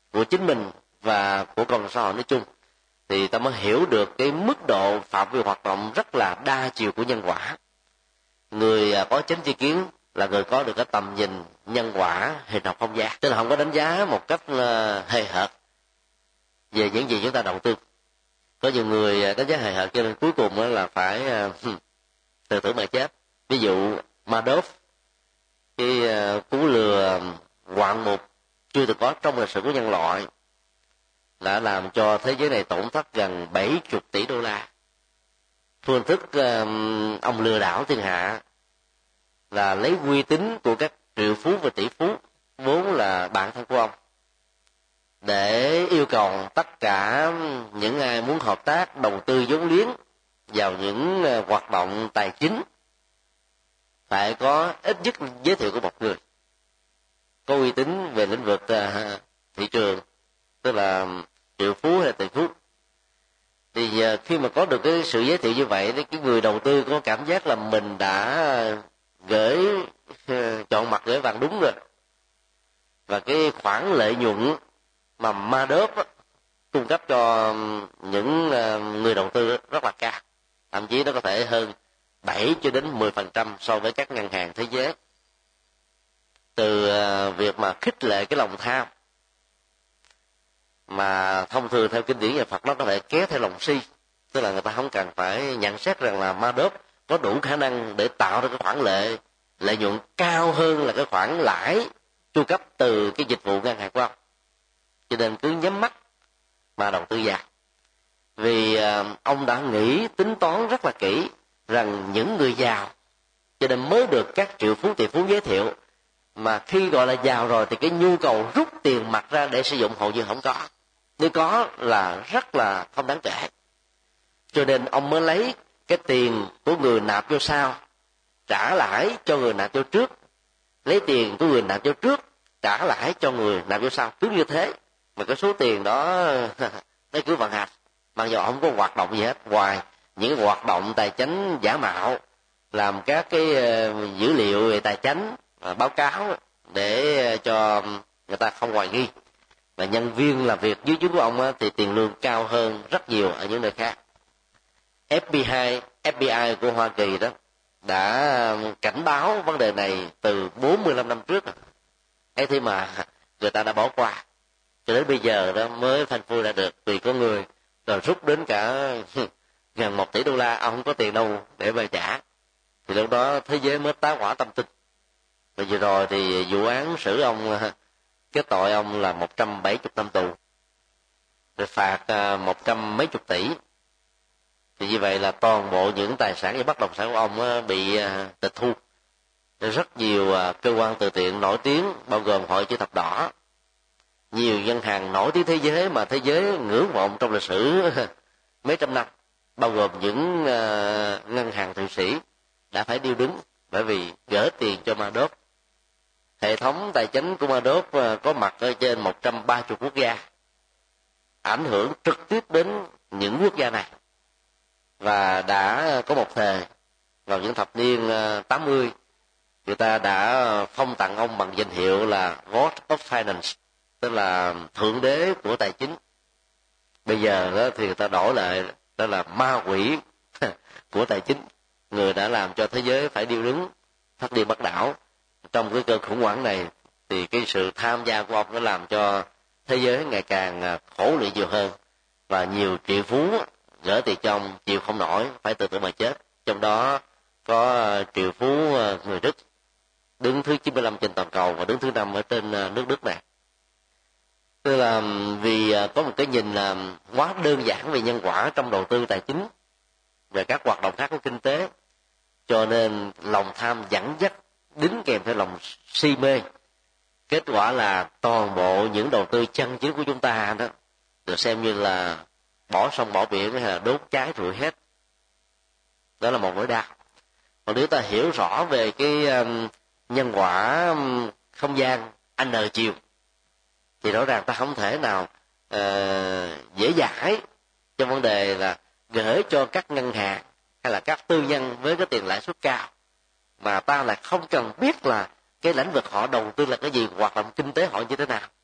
của chính mình và của cộng đồng xã hội nói chung, thì ta mới hiểu được cái mức độ phạm vi hoạt động rất là đa chiều của nhân quả. Người có chánh tri kiến là người có được cái tầm nhìn nhân quả hình học không gian, tức là không có đánh giá một cách hời hợt về những gì chúng ta đầu tư. Có nhiều người đánh giá hời hợt cho nên cuối cùng là phải tự tử mà chết. Ví dụ Madoff, cái cú lừa ngoạn mục chưa từng có trong lịch sử của nhân loại, đã làm cho thế giới này tổn thất gần bảy mươi tỷ đô la. Phương thức ông lừa đảo thiên hạ là lấy uy tín của các triệu phú và tỷ phú vốn là bạn thân của ông, để yêu cầu tất cả những ai muốn hợp tác đầu tư vốn liếng vào những hoạt động tài chính phải có ít nhất giới thiệu của một người có uy tín về lĩnh vực thị trường, tức là triệu phú hay tỷ phú. Thì khi mà có được cái sự giới thiệu như vậy, thì cái người đầu tư có cảm giác là mình đã gửi chọn mặt gửi vàng đúng rồi, và cái khoản lợi nhuận mà Madoff cung cấp cho những người đầu tư rất là cao, thậm chí nó có thể hơn bảy cho đến mười phần trăm so với các ngân hàng thế giới. Từ việc mà khích lệ cái lòng tham, mà thông thường theo kinh điển nhà Phật nó có thể kéo theo lòng si, tức là người ta không cần phải nhận xét rằng là Madoff có đủ khả năng để tạo ra cái khoản lợi lợi nhuận cao hơn là cái khoản lãi chu cấp từ cái dịch vụ ngân hàng của ông, cho nên cứ nhắm mắt mà đầu tư vào. Vì uh, ông đã nghĩ tính toán rất là kỹ rằng những người giàu, cho nên mới được các triệu phú tỷ phú giới thiệu, mà khi gọi là giàu rồi thì cái nhu cầu rút tiền mặt ra để sử dụng hầu như không có, nếu có là rất là không đáng kể. Cho nên ông mới lấy cái tiền của người nạp vô sau trả lãi cho người nạp vô trước, lấy tiền của người nạp vô trước trả lãi cho người nạp vô sau, cứ như thế mà cái số tiền đó nó cứ vận hành, mặc dù ông không có hoạt động gì hết ngoài những hoạt động tài chính giả mạo, làm các cái dữ liệu về tài chính báo cáo để cho người ta không hoài nghi. Và nhân viên làm việc dưới trướng của ông thì tiền lương cao hơn rất nhiều ở những nơi khác. ép bê i, ép bê i của Hoa Kỳ đó đã cảnh báo vấn đề này từ bốn mươi lăm năm trước rồi. Ấy thế mà người ta đã bỏ qua, cho đến bây giờ đó mới phanh phui ra được, vì có người rồi rút đến cả gần một tỷ đô la, ông không có tiền đâu để mà trả. Thì lúc đó thế giới mới tá hỏa tâm tinh. Và vừa rồi thì vụ án xử ông, kết tội ông là một trăm bảy mươi năm tù, rồi phạt một trăm mấy chục tỷ. Thì như vậy là toàn bộ những tài sản và bất động sản của ông bị tịch thu. Rất nhiều cơ quan từ thiện nổi tiếng, bao gồm Hội Chữ Thập Đỏ, nhiều ngân hàng nổi tiếng thế giới mà thế giới ngưỡng vọng trong lịch sử mấy trăm năm, bao gồm những ngân hàng Thụy Sĩ đã phải điêu đứng bởi vì gửi tiền cho Madoff. Hệ thống tài chính của Madoff có mặt ở trên một trăm ba mươi quốc gia, ảnh hưởng trực tiếp đến những quốc gia này, và đã có một thời vào những thập niên tám mươi, người ta đã phong tặng ông bằng danh hiệu là God of Finance, tức là thượng đế của tài chính. Bây giờ đó thì người ta đổi lại đó là ma quỷ của tài chính, người đã làm cho thế giới phải điêu đứng, thất điên bắt đảo. Trong cái cơn khủng hoảng này thì cái sự tham gia của ông đã làm cho thế giới ngày càng khổ lụy nhiều hơn, và nhiều triệu phú gỡ tiền cho ông chịu không nổi phải tự tử mà chết. Trong đó có triệu phú người Đức đứng thứ chín mươi lăm trên toàn cầu và đứng thứ năm ở trên nước Đức này. Tức là vì có một cái nhìn là quá đơn giản về nhân quả trong đầu tư tài chính, về các hoạt động khác của kinh tế, cho nên lòng tham dẫn dắt đính kèm theo lòng si mê. Kết quả là toàn bộ những đầu tư chân chính của chúng ta đó được xem như là bỏ sông bỏ biển hay là đốt cháy rụi hết. Đó là một nỗi đau. Còn nếu ta hiểu rõ về cái um, nhân quả um, không gian n chiều, thì rõ ràng ta không thể nào uh, dễ dãi trong vấn đề là gửi cho các ngân hàng hay là các tư nhân với cái tiền lãi suất cao, mà ta lại không cần biết là cái lĩnh vực họ đầu tư là cái gì, hoạt động kinh tế họ như thế nào.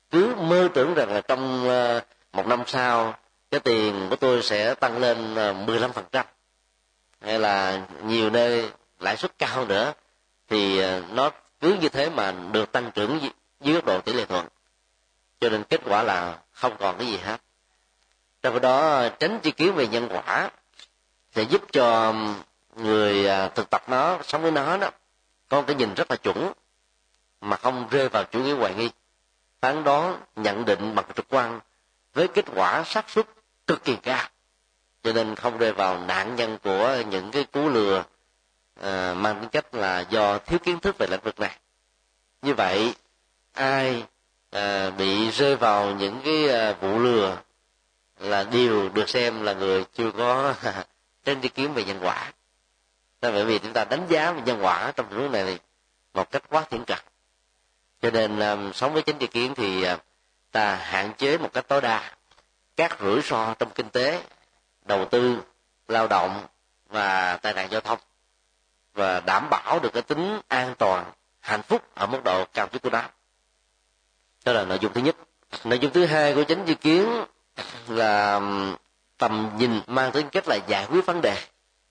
cứ mơ tưởng rằng là trong một năm sau cái tiền của tôi sẽ tăng lên mười lăm phần trăm, hay là nhiều nơi lãi suất cao nữa, thì nó cứ như thế mà được tăng trưởng dưới góc độ tỷ lệ thuận, cho nên kết quả là không còn cái gì hết. Trong khi đó tránh tri kiến về nhân quả sẽ giúp cho người thực tập nó, sống với nó đó, có cái nhìn rất là chuẩn, mà không rơi vào chủ nghĩa hoài nghi, phán đoán, nhận định bằng trực quan với kết quả xác suất cực kỳ cao, cho nên không rơi vào nạn nhân của những cái cú lừa à, mang tính cách là do thiếu kiến thức về lĩnh vực này. Như vậy ai à, bị rơi vào những cái à, vụ lừa là đều được xem là người chưa có trên tri kiến về nhân quả. Đó, bởi vì chúng ta đánh giá về nhân quả trong tình huống này một cách quá thiển cận, cho nên um, sống với chánh tri kiến thì uh, ta hạn chế một cách tối đa các rủi ro trong kinh tế, đầu tư, lao động và tai nạn giao thông, và đảm bảo được cái tính an toàn, hạnh phúc ở mức độ cao nhất của nó. Đó là nội dung thứ nhất. Nội dung thứ hai của chánh tri kiến là tầm nhìn mang tính cách là giải quyết vấn đề.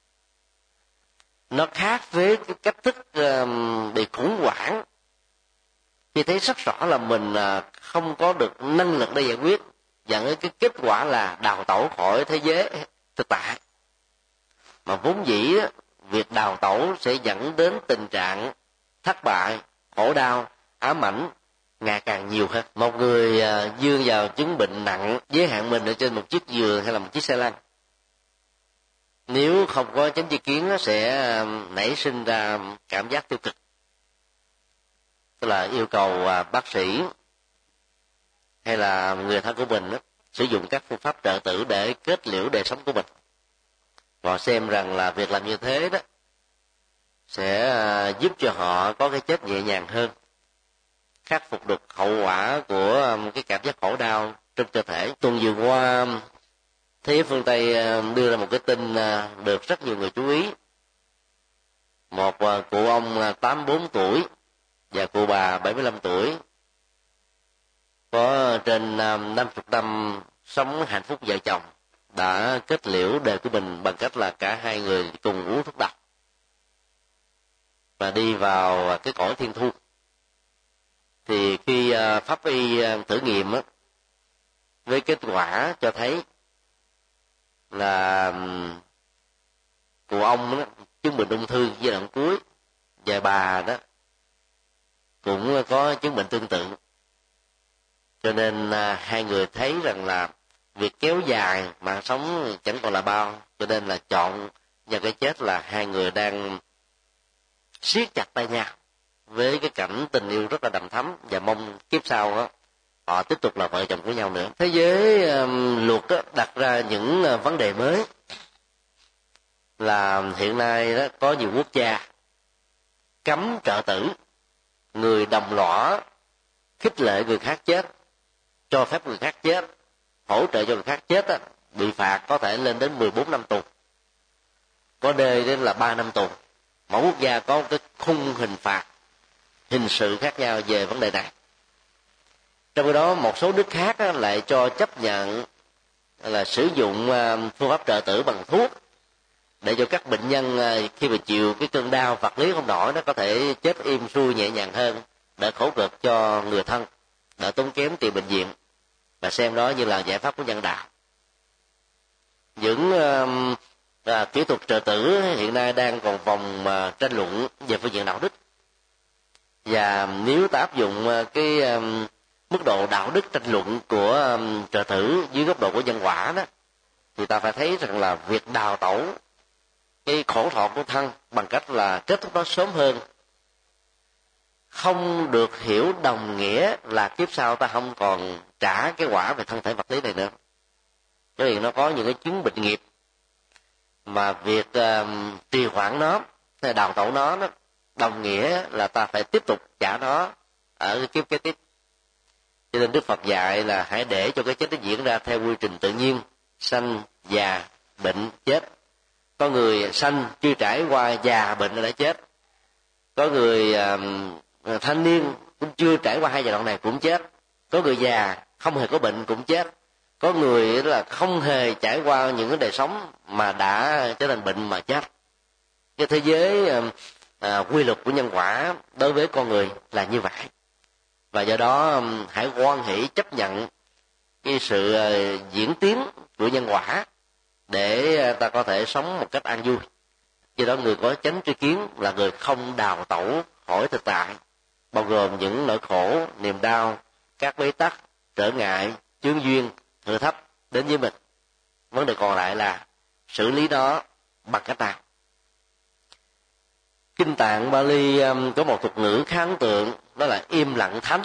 Nó khác với cái cách thức uh, bị khủng hoảng, khi thấy rất rõ là mình uh, không có được năng lực để giải quyết, dẫn đến cái kết quả là đào tẩu khỏi thế giới thực tại. Mà vốn dĩ việc đào tẩu sẽ dẫn đến tình trạng thất bại, khổ đau, ám ảnh ngày càng nhiều hơn. Một người uh, dương vào chứng bệnh nặng giới hạn mình ở trên một chiếc giường hay là một chiếc xe lăn, nếu không có chánh tri kiến nó sẽ nảy sinh ra cảm giác tiêu cực, tức là yêu cầu bác sĩ hay là người thân của mình đó, sử dụng các phương pháp trợ tử để kết liễu đời sống của mình, và xem rằng là việc làm như thế đó sẽ giúp cho họ có cái chết nhẹ nhàng hơn, khắc phục được hậu quả của cái cảm giác khổ đau trong cơ thể. Tuần vừa qua, thế giới phương Tây đưa ra một cái tin được rất nhiều người chú ý. Một cụ ông tám mươi bốn tuổi và cụ bà bảy mươi lăm tuổi, có trên năm mươi năm sống hạnh phúc vợ chồng, đã kết liễu đời của mình bằng cách là cả hai người cùng uống thuốc độc và đi vào cái cõi thiên thu. Thì khi pháp y thử nghiệm á, với kết quả cho thấy là cụ ông đó chứng bệnh ung thư giai đoạn cuối, và bà đó cũng có chứng bệnh tương tự, cho nên à, hai người thấy rằng là việc kéo dài mạng sống chẳng còn là bao, cho nên là chọn vào cái chết là hai người đang siết chặt tay nhau với cái cảnh tình yêu rất là đầm thắm, và mong kiếp sau đó họ tiếp tục là vợ chồng của nhau nữa. Thế giới um, luật đó, đặt ra những uh, vấn đề mới, là hiện nay đó có nhiều quốc gia cấm trợ tử, người đồng lõa khích lệ người khác chết, cho phép người khác chết, hỗ trợ cho người khác chết đó, bị phạt có thể lên đến mười bốn năm tù, có nơi đến là ba năm tù. Mỗi quốc gia có cái khung hình phạt hình sự khác nhau về vấn đề này. Trong khi đó một số nước khác lại cho chấp nhận là sử dụng phương pháp trợ tử bằng thuốc, để cho các bệnh nhân khi mà chịu cái cơn đau vật lý không nổi, nó có thể chết im xuôi nhẹ nhàng hơn, đỡ khổ cực cho người thân, đỡ tốn kém tiền bệnh viện, và xem đó như là giải pháp của nhân đạo. Những à, kỹ thuật trợ tử hiện nay đang còn vòng à, tranh luận về phương diện đạo đức, và nếu ta áp dụng à, cái à, mức độ đạo đức tranh luận của à, trợ tử dưới góc độ của nhân quả đó, thì ta phải thấy rằng là việc đào tẩu cái khổ thọ của thân bằng cách là kết thúc nó sớm hơn không được hiểu đồng nghĩa là kiếp sau ta không còn trả cái quả về thân thể vật lý này nữa. Bởi vì nó có những cái chứng bệnh nghiệp mà việc uh, trì hoãn nó, hay đào tẩu nó, nó đồng nghĩa là ta phải tiếp tục trả nó ở cái kiếp kế tiếp. Cho nên Đức Phật dạy là hãy để cho cái chết nó diễn ra theo quy trình tự nhiên: sanh, già, bệnh, chết. Có người sanh chưa trải qua già bệnh đã chết, có người uh, thanh niên cũng chưa trải qua hai giai đoạn này cũng chết, Có người già không hề có bệnh cũng chết, có người là không hề trải qua những cái đời sống mà đã trở thành bệnh mà chết. Cái thế giới à, quy luật của nhân quả đối với con người là như vậy, và do đó hãy hoan hỷ chấp nhận cái sự diễn tiến của nhân quả để ta có thể sống một cách an vui. Do đó người có chánh tri kiến là người không đào tẩu khỏi thực tại, bao gồm những nỗi khổ, niềm đau, các bế tắc, trở ngại, chướng duyên, thử thách đến với mình. Vấn đề còn lại là xử lý nó bằng cách nào. Kinh Tạng Bali có một thuật ngữ khá ấn tượng, đó là im lặng thánh.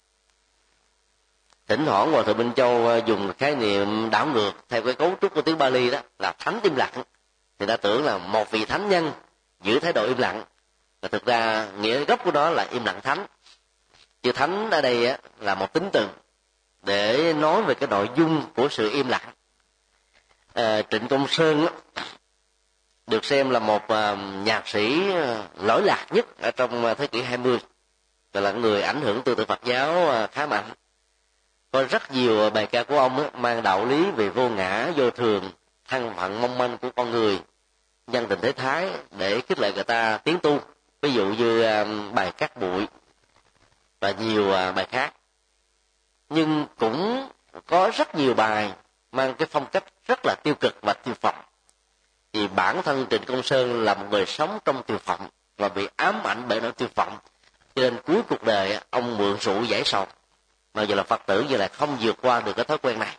Thỉnh thoảng Hòa Thượng Minh Châu dùng khái niệm đảo ngược theo cái cấu trúc của tiếng Bali, đó là thánh im lặng. Thì ta tưởng là một vị thánh nhân giữ thái độ im lặng, và thực ra nghĩa gốc của nó là im lặng thánh. Chữ thánh ở đây á, là một tính từ để nói về cái nội dung của sự im lặng. À, Trịnh Công Sơn á, được xem là một uh, nhạc sĩ uh, lỗi lạc nhất ở trong uh, thế kỷ hai mươi, và là người ảnh hưởng tư tưởng Phật giáo uh, khá mạnh. Có rất nhiều bài ca của ông á, mang đạo lý về vô ngã, vô thường, thân phận mong manh của con người, nhân tình thế thái để khích lệ người ta tiến tu. Ví dụ như uh, bài Cát Bụi và nhiều uh, bài khác. Nhưng cũng có rất nhiều bài mang cái phong cách rất là tiêu cực và tiêu phộng. Vì bản thân Trịnh Công Sơn là một người sống trong tiêu phộng và bị ám ảnh bởi nỗi tiêu phộng, cho nên cuối cuộc đời ông mượn rượu giải sầu. Mà giờ là Phật tử giờ là không vượt qua được cái thói quen này.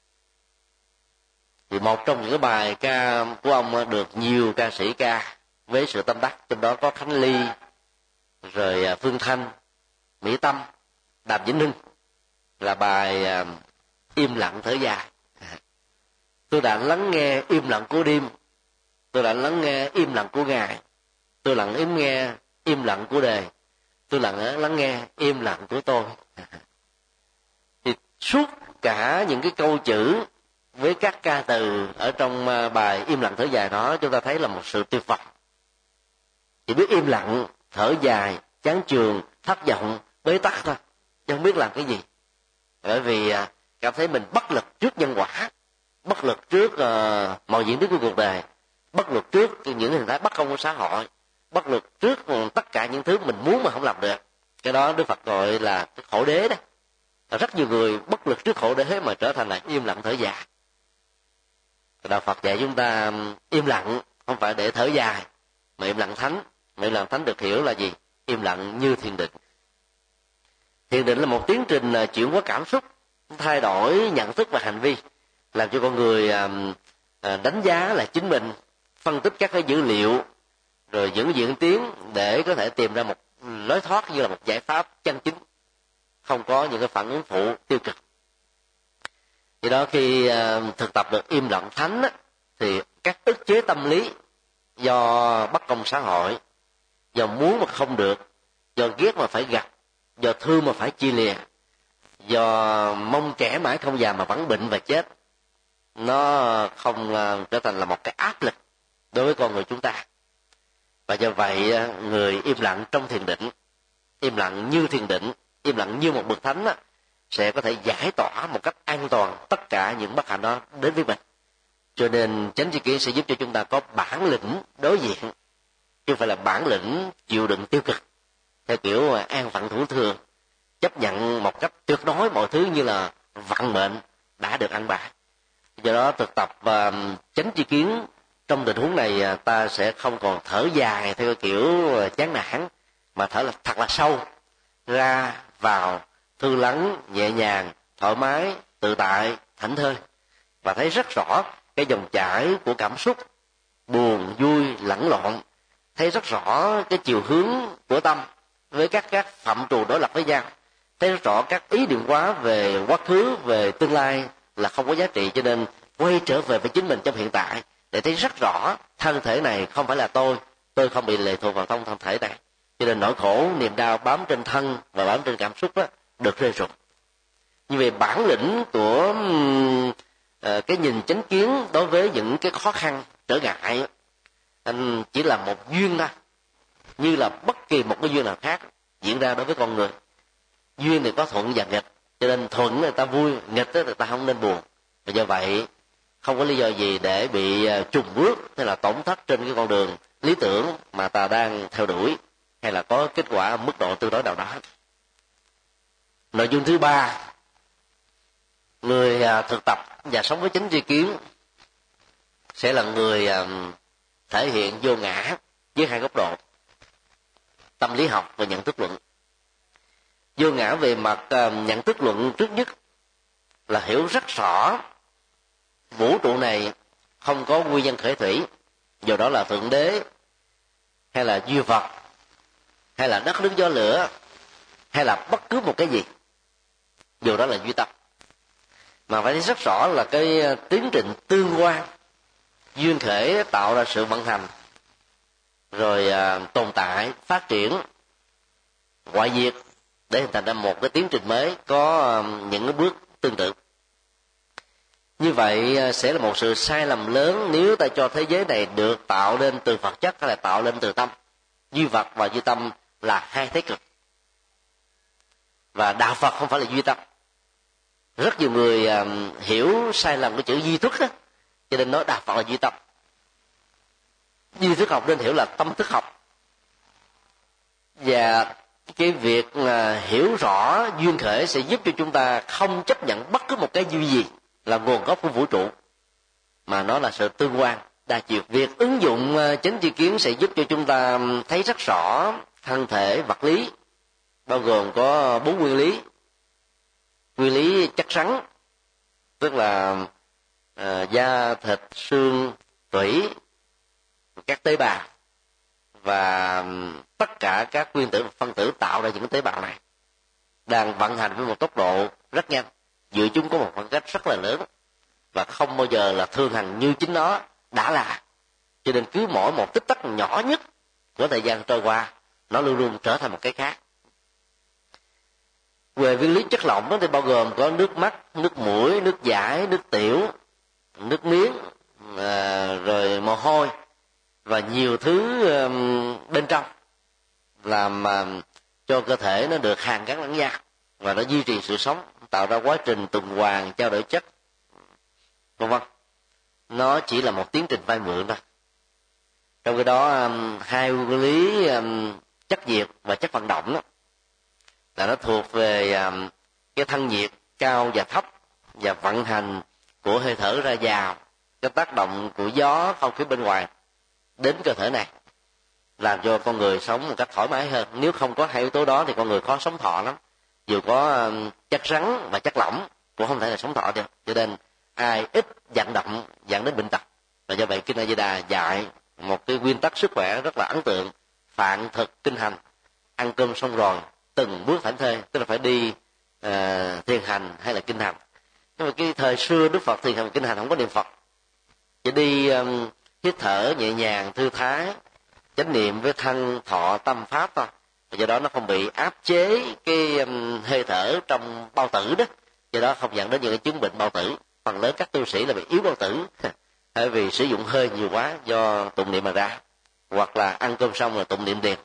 Thì một trong những cái bài ca của ông được nhiều ca sĩ ca với sự tâm đắc, trong đó có Khánh Ly, rồi Phương Thanh, Mỹ Tâm, Đàm Vĩnh Hưng, là bài Im lặng thở dài. Tôi đã lắng nghe im lặng của đêm, tôi đã lắng nghe im lặng của ngày, tôi lặng im nghe im lặng của đời, tôi lặng lắng nghe im lặng của tôi. Thì suốt cả những cái câu chữ với các ca từ ở trong bài Im lặng thở dài đó, chúng ta thấy là một sự tuyệt vọng. Chỉ biết im lặng, thở dài, chán chường, thất vọng, bế tắc thôi, chứ không biết làm cái gì. Bởi vì cảm thấy mình bất lực trước nhân quả, bất lực trước uh, mọi diễn biến của cuộc đời, bất lực trước những hình thái bất công của xã hội, bất lực trước tất cả những thứ mình muốn mà không làm được. Cái đó Đức Phật gọi là cái khổ đế đó. Rất nhiều người bất lực trước khổ đế mà trở thành là im lặng thở dài. Đạo Phật dạy chúng ta im lặng không phải để thở dài, mà im lặng thánh. Mà im lặng thánh được hiểu là gì? Im lặng như thiền định. Thiền định là một tiến trình chuyển hóa cảm xúc, thay đổi nhận thức và hành vi, làm cho con người đánh giá là chính mình, phân tích các cái dữ liệu, rồi những diễn tiến để có thể tìm ra một lối thoát như là một giải pháp chân chính, không có những cái phản ứng phụ tiêu cực. Vì đó khi thực tập được im lặng thánh á, thì các ức chế tâm lý do bất công xã hội, do muốn mà không được, do ghét mà phải gặp, do thương mà phải chia lìa, do mong trẻ mãi không già mà vẫn bệnh và chết, nó không trở thành là một cái áp lực đối với con người chúng ta. Và do vậy người im lặng trong thiền định, im lặng như thiền định, im lặng như một bậc thánh á, sẽ có thể giải tỏa một cách an toàn tất cả những bất hạnh đó đến với mình. Cho nên chánh tri kiến sẽ giúp cho chúng ta có bản lĩnh đối diện, chứ không phải là bản lĩnh chịu đựng tiêu cực theo kiểu an phận thủ thường, chấp nhận một cách tuyệt đối mọi thứ như là vận mệnh đã được ăn bài. Do đó thực tập uh, chánh tri kiến trong tình huống này, ta sẽ không còn thở dài theo kiểu chán nản, mà thở là thật là sâu, ra vào, thư lắng, nhẹ nhàng, thoải mái, tự tại, thảnh thơi, và thấy rất rõ cái dòng chảy của cảm xúc buồn, vui, lẫn lộn, thấy rất rõ cái chiều hướng của tâm với các các phạm trù đối lập với nhau, thấy rất rõ các ý niệm quá về quá khứ, về tương lai là không có giá trị, cho nên quay trở về với chính mình trong hiện tại để thấy rất rõ thân thể này không phải là tôi, tôi không bị lệ thuộc vào trong thân thể này, cho nên nỗi khổ, niềm đau bám trên thân và bám trên cảm xúc đó được rơi rụng. Như vậy bản lĩnh của uh, cái nhìn chánh kiến đối với những cái khó khăn, trở ngại anh chỉ là một duyên thôi, như là bất kỳ một cái duyên nào khác diễn ra đối với con người. Duyên thì có thuận và nghịch, cho nên thuận người ta vui, nghịch người ta không nên buồn. Và do vậy không có lý do gì để bị trùng bước hay là tổn thất trên cái con đường lý tưởng mà ta đang theo đuổi, hay là có kết quả mức độ tương đối nào đó. Nội dung thứ ba, người thực tập và sống với chánh tri kiến sẽ là người thể hiện vô ngã với hai góc độ: tâm lý học và nhận thức luận. Vô ngã về mặt nhận thức luận trước nhất là hiểu rất rõ vũ trụ này không có nguyên nhân khởi thủy, dù đó là thượng đế hay là duy vật hay là đất nước gió lửa hay là bất cứ một cái gì, dù đó là duy tâm, mà phải thấy rất rõ là cái tiến trình tương quan duyên khởi tạo ra sự vận hành, rồi à, tồn tại, phát triển, ngoại diệt để hình thành ra một cái tiến trình mới có à, những cái bước tương tự. Như vậy à, sẽ là một sự sai lầm lớn nếu ta cho thế giới này được tạo lên từ vật chất hay là tạo lên từ tâm. Duy vật và duy tâm là hai thế cực, và đạo Phật không phải là duy tâm. Rất nhiều người à, hiểu sai lầm cái chữ duy thức đó, cho nên nói đạo Phật là duy tâm. Duy thức học nên hiểu là tâm thức học, và cái việc à, hiểu rõ duyên khởi sẽ giúp cho chúng ta không chấp nhận bất cứ một cái duy gì là nguồn gốc của vũ trụ, mà nó là sự tương quan đa chiều. Việc ứng dụng à, chánh tri kiến sẽ giúp cho chúng ta thấy rất rõ thân thể vật lý, bao gồm có bốn nguyên lý. Nguyên lý chất rắn, tức là à, da, thịt, xương, tủy, các tế bào, và tất cả các nguyên tử và phân tử tạo ra những tế bào này đang vận hành với một tốc độ rất nhanh, giữa chúng có một khoảng cách rất là lớn và không bao giờ là thường hành như chính nó đã là. Cho nên cứ mỗi một tích tắc nhỏ nhất của thời gian trôi qua, nó luôn luôn trở thành một cái khác. Về nguyên lý chất lỏng đó thì bao gồm có nước mắt, nước mũi, nước dãi, nước tiểu, nước miếng, à, rồi mồ hôi và nhiều thứ um, bên trong làm um, cho cơ thể nó được hàn gắn lẫn nhau và nó duy trì sự sống, tạo ra quá trình tuần hoàn, trao đổi chất, vân vân. Nó chỉ là một tiến trình vay mượn thôi. Trong cái đó um, hai nguyên lý um, chất diệt và chất vận động đó, là nó thuộc về um, cái thân nhiệt cao và thấp và vận hành của hơi thở ra vào, cái tác động của gió không khí bên ngoài đến cơ thể này, làm cho con người sống một cách thoải mái hơn. Nếu không có hai yếu tố đó thì con người khó sống thọ lắm. Dù có um, chất rắn và chất lỏng cũng không thể là sống thọ được. Cho nên ai ít vận động dẫn đến bệnh tật. Và do vậy Kinh A Di Đà dạy một cái nguyên tắc sức khỏe rất là ấn tượng: phạn thực kinh hành, ăn cơm xong rồi từng bước thảnh thơi, tức là phải đi uh, thiền hành hay là kinh hành. Nhưng mà cái thời xưa Đức Phật thiền hành kinh hành không có niệm Phật, chỉ đi um, hít thở nhẹ nhàng thư thái, chánh niệm với thân thọ tâm pháp thôi. Và do đó nó không bị áp chế cái um, hơi thở trong bao tử đó, do đó không dẫn đến những cái chứng bệnh bao tử. Phần lớn các tu sĩ là bị yếu bao tử bởi vì sử dụng hơi nhiều quá do tụng niệm mà ra, hoặc là ăn cơm xong rồi tụng niệm liền.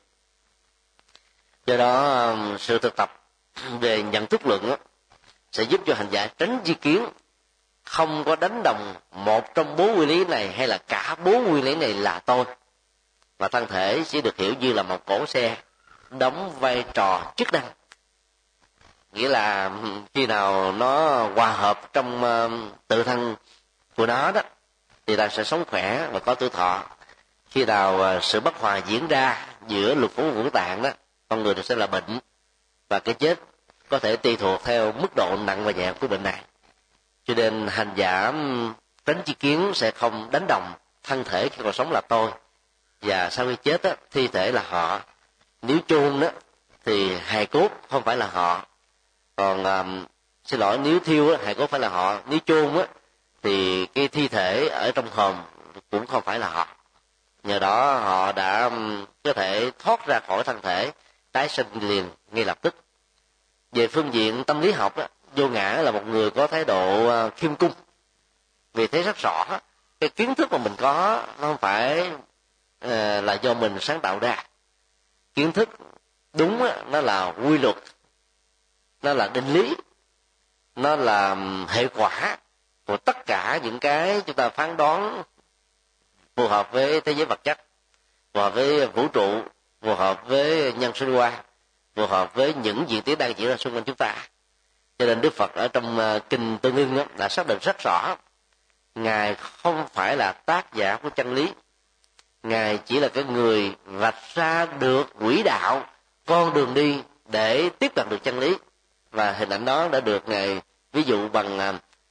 Do đó um, sự thực tập về nhận thức luận đó, sẽ giúp cho hành giả tránh tri kiến, không có đánh đồng một trong bốn nguyên lý này hay là cả bốn nguyên lý này là tôi, và thân thể chỉ được hiểu như là một cỗ xe đóng vai trò chức năng. Nghĩa là khi nào nó hòa hợp trong uh, tự thân của nó đó thì ta sẽ sống khỏe và có tuổi thọ. Khi nào uh, sự bất hòa diễn ra giữa lục phủ ngũ tạng đó, con người sẽ là bệnh, và cái chết có thể tùy thuộc theo mức độ nặng và nhẹ của bệnh này. Cho nên hành giả tránh tri kiến sẽ không đánh đồng thân thể khi còn sống là tôi, và sau khi chết á, thi thể là họ. Nếu chôn đó thì hài cốt không phải là họ. Còn um, xin lỗi, nếu thiêu á, hài cốt phải là họ. Nếu chôn á thì cái thi thể ở trong hòm cũng không phải là họ. Nhờ đó họ đã um, có thể thoát ra khỏi thân thể, tái sinh liền ngay lập tức. Về phương diện tâm lý học á, Vô Ngã là một người có thái độ uh, khiêm cung, vì thấy rất rõ cái kiến thức mà mình có nó không phải uh, là do mình sáng tạo ra. Kiến thức đúng á, nó là quy luật, nó là định lý, nó là hệ quả của tất cả những cái chúng ta phán đoán phù hợp với thế giới vật chất, phù hợp với vũ trụ, phù hợp với nhân sinh quan, phù hợp với những diễn tiến đang diễn ra xung quanh chúng ta. Cho nên Đức Phật ở trong kinh Tương Ưng đã xác định rất rõ, Ngài không phải là tác giả của chân lý, Ngài chỉ là cái người vạch ra được quỹ đạo, con đường đi để tiếp cận được chân lý. Và hình ảnh đó đã được Ngài ví dụ bằng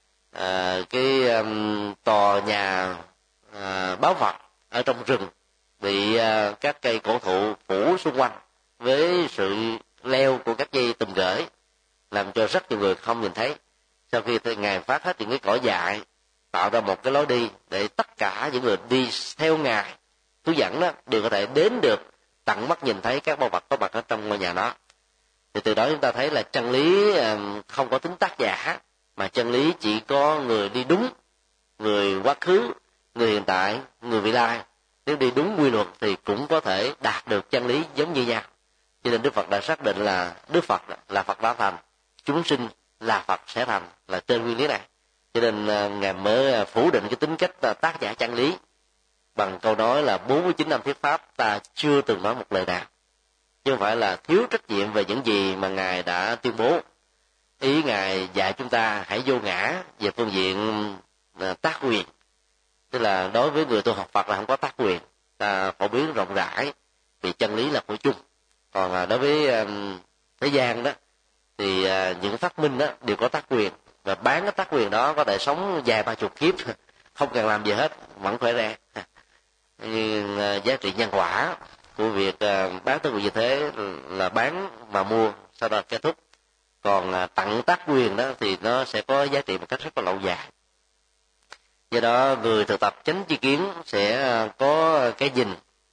à, cái um, tòa nhà à, báu vật ở trong rừng bị à, các cây cổ thụ phủ xung quanh với sự leo của các dây tùm gửi, làm cho rất nhiều người không nhìn thấy. Sau khi Ngài phát hết những cái cỏ dại, tạo ra một cái lối đi để tất cả những người đi theo Ngài hướng dẫn đó đều có thể đến được tận mắt nhìn thấy các báu vật có mặt ở trong ngôi nhà đó. Thì từ đó chúng ta thấy là chân lý không có tính tác giả, mà chân lý chỉ có người đi đúng, người quá khứ, người hiện tại, người vị lai. Nếu đi đúng quy luật thì cũng có thể đạt được chân lý giống như nhau. Cho nên Đức Phật đã xác định là Đức Phật là Phật đã thành, chúng sinh là Phật sẽ thành, là trên nguyên lý này. Cho nên Ngài mới phủ định cái tính cách tác giả chân lý bằng câu nói là bốn mươi chín năm thuyết pháp ta chưa từng nói một lời nào. Chứ không phải là thiếu trách nhiệm về những gì mà Ngài đã tuyên bố. Ý Ngài dạy chúng ta hãy vô ngã về phương diện tác quyền. Tức là đối với người tu học Phật là không có tác quyền, ta phổ biến rộng rãi vì chân lý là của chung. Còn đối với thế gian đó thì những phát minh đó đều có tác quyền, và bán cái tác quyền đó có thể sống vài ba chục kiếp không cần làm gì hết vẫn khỏe ra. Nhưng giá trị nhân quả của việc bán tác quyền như thế là bán mà mua sau đó kết thúc. Còn tặng tác quyền đó thì nó sẽ có giá trị một cách rất là lâu dài. Do đó người thực tập chánh tri kiến sẽ có cái nhìn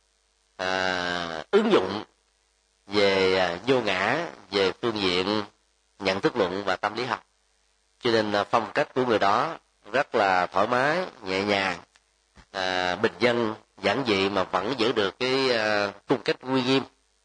à, ứng dụng về vô ngã, về phương diện nhận thức luận và tâm lý học. Cho nên phong cách của người đó rất là thoải mái, nhẹ nhàng, à, bình dân, giản dị mà vẫn giữ được cái uh, cung cách uy nghiêm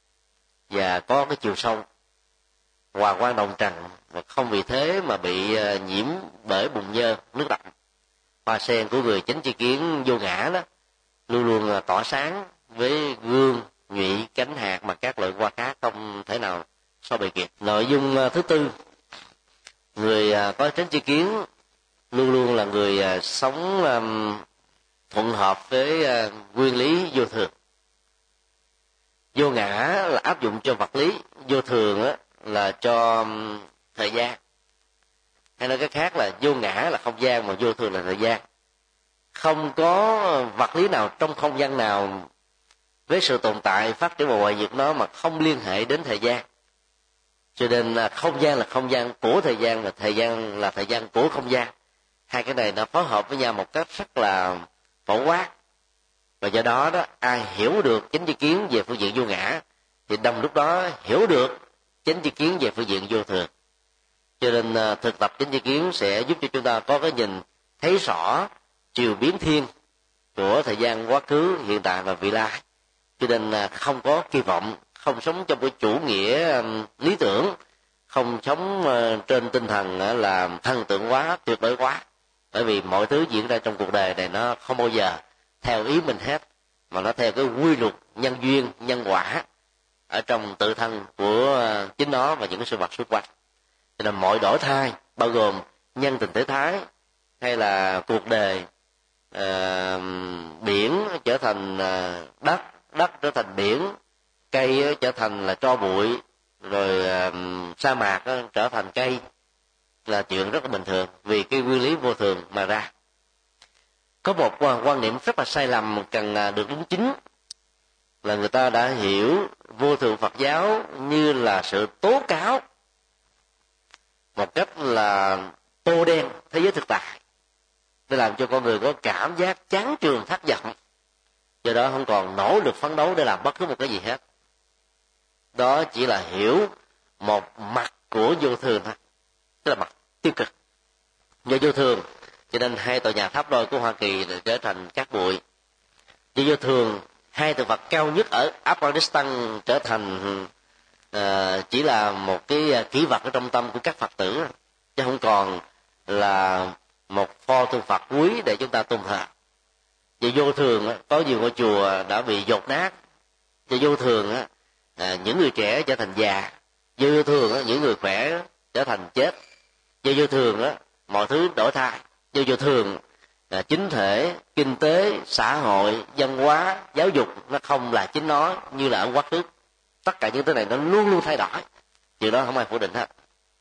và có cái chiều sâu, hòa quan đồng trần, và không vì thế mà bị uh, nhiễm bởi bùn nhơ nước đậm. Hoa sen của người chánh tri kiến vô ngã đó luôn luôn uh, tỏa sáng với gương nhụy cánh hạt mà các loại hoa khác không thể nào so bì kịp. Nội dung uh, thứ tư, người uh, có chánh tri kiến luôn luôn là người uh, sống um, thuận hợp với uh, nguyên lý vô thường. Vô ngã là áp dụng cho vật lý, vô thường á, là cho um, thời gian. Hay nói cách khác là vô ngã là không gian mà vô thường là thời gian. Không có vật lý nào trong không gian nào với sự tồn tại phát triển và hoại diệt nó mà không liên hệ đến thời gian. Cho nên là không gian là không gian của thời gian, và thời gian là thời gian của không gian. Hai cái này nó phối hợp với nhau một cách rất là phổ quát. Và do đó đó, ai hiểu được chánh tri kiến về phương diện vô ngã thì đồng lúc đó hiểu được chánh tri kiến về phương diện vô thường. Cho nên thực tập chánh tri kiến sẽ giúp cho chúng ta có cái nhìn thấy rõ chiều biến thiên của thời gian quá khứ, hiện tại và vị lai. Cho nên không có kỳ vọng, không sống trong cái chủ nghĩa lý tưởng, không sống trên tinh thần là thần tượng quá, tuyệt đối quá. Bởi vì mọi thứ diễn ra trong cuộc đời này nó không bao giờ theo ý mình hết, mà nó theo cái quy luật nhân duyên, nhân quả ở trong tự thân của chính nó và những cái sự vật xung quanh. Cho nên mọi đổi thay, bao gồm nhân tình thế thái, hay là cuộc đời, uh, biển trở thành uh, đất, đất trở thành biển, cây trở thành là tro bụi, rồi uh, sa mạc trở thành cây, là chuyện rất là bình thường vì cái nguyên lý vô thường mà ra. Có một quan niệm rất là sai lầm cần được đính chính, là người ta đã hiểu vô thường Phật giáo như là sự tố cáo một cách là tô đen thế giới thực tại, để làm cho con người có cảm giác chán chường thất vọng, do đó không còn nỗ lực phấn đấu để làm bất cứ một cái gì hết. Đó chỉ là hiểu một mặt của vô thường thôi, tức là mặt tiêu cực. Do vô thường cho nên hai tòa nhà tháp đôi của Hoa Kỳ trở thành cát bụi. Do vô thường hai tượng Phật cao nhất ở Afghanistan trở thành uh, chỉ là một cái kỷ vật ở trong tâm của các Phật tử. chứ không còn là một pho tượng Phật quý để chúng ta tôn thờ. Và vô thường có nhiều ngôi chùa đã bị dột nát, và vô thường à, những người trẻ trở thành già, vô thường những người khỏe trở thành chết, vô vô thường mọi thứ đổi thay, vô vô thường à, chính thể, kinh tế, xã hội, văn hóa, giáo dục nó không là chính nó như là ở quá khứ. Tất cả những thứ này nó luôn luôn thay đổi, điều đó không ai phủ định hết.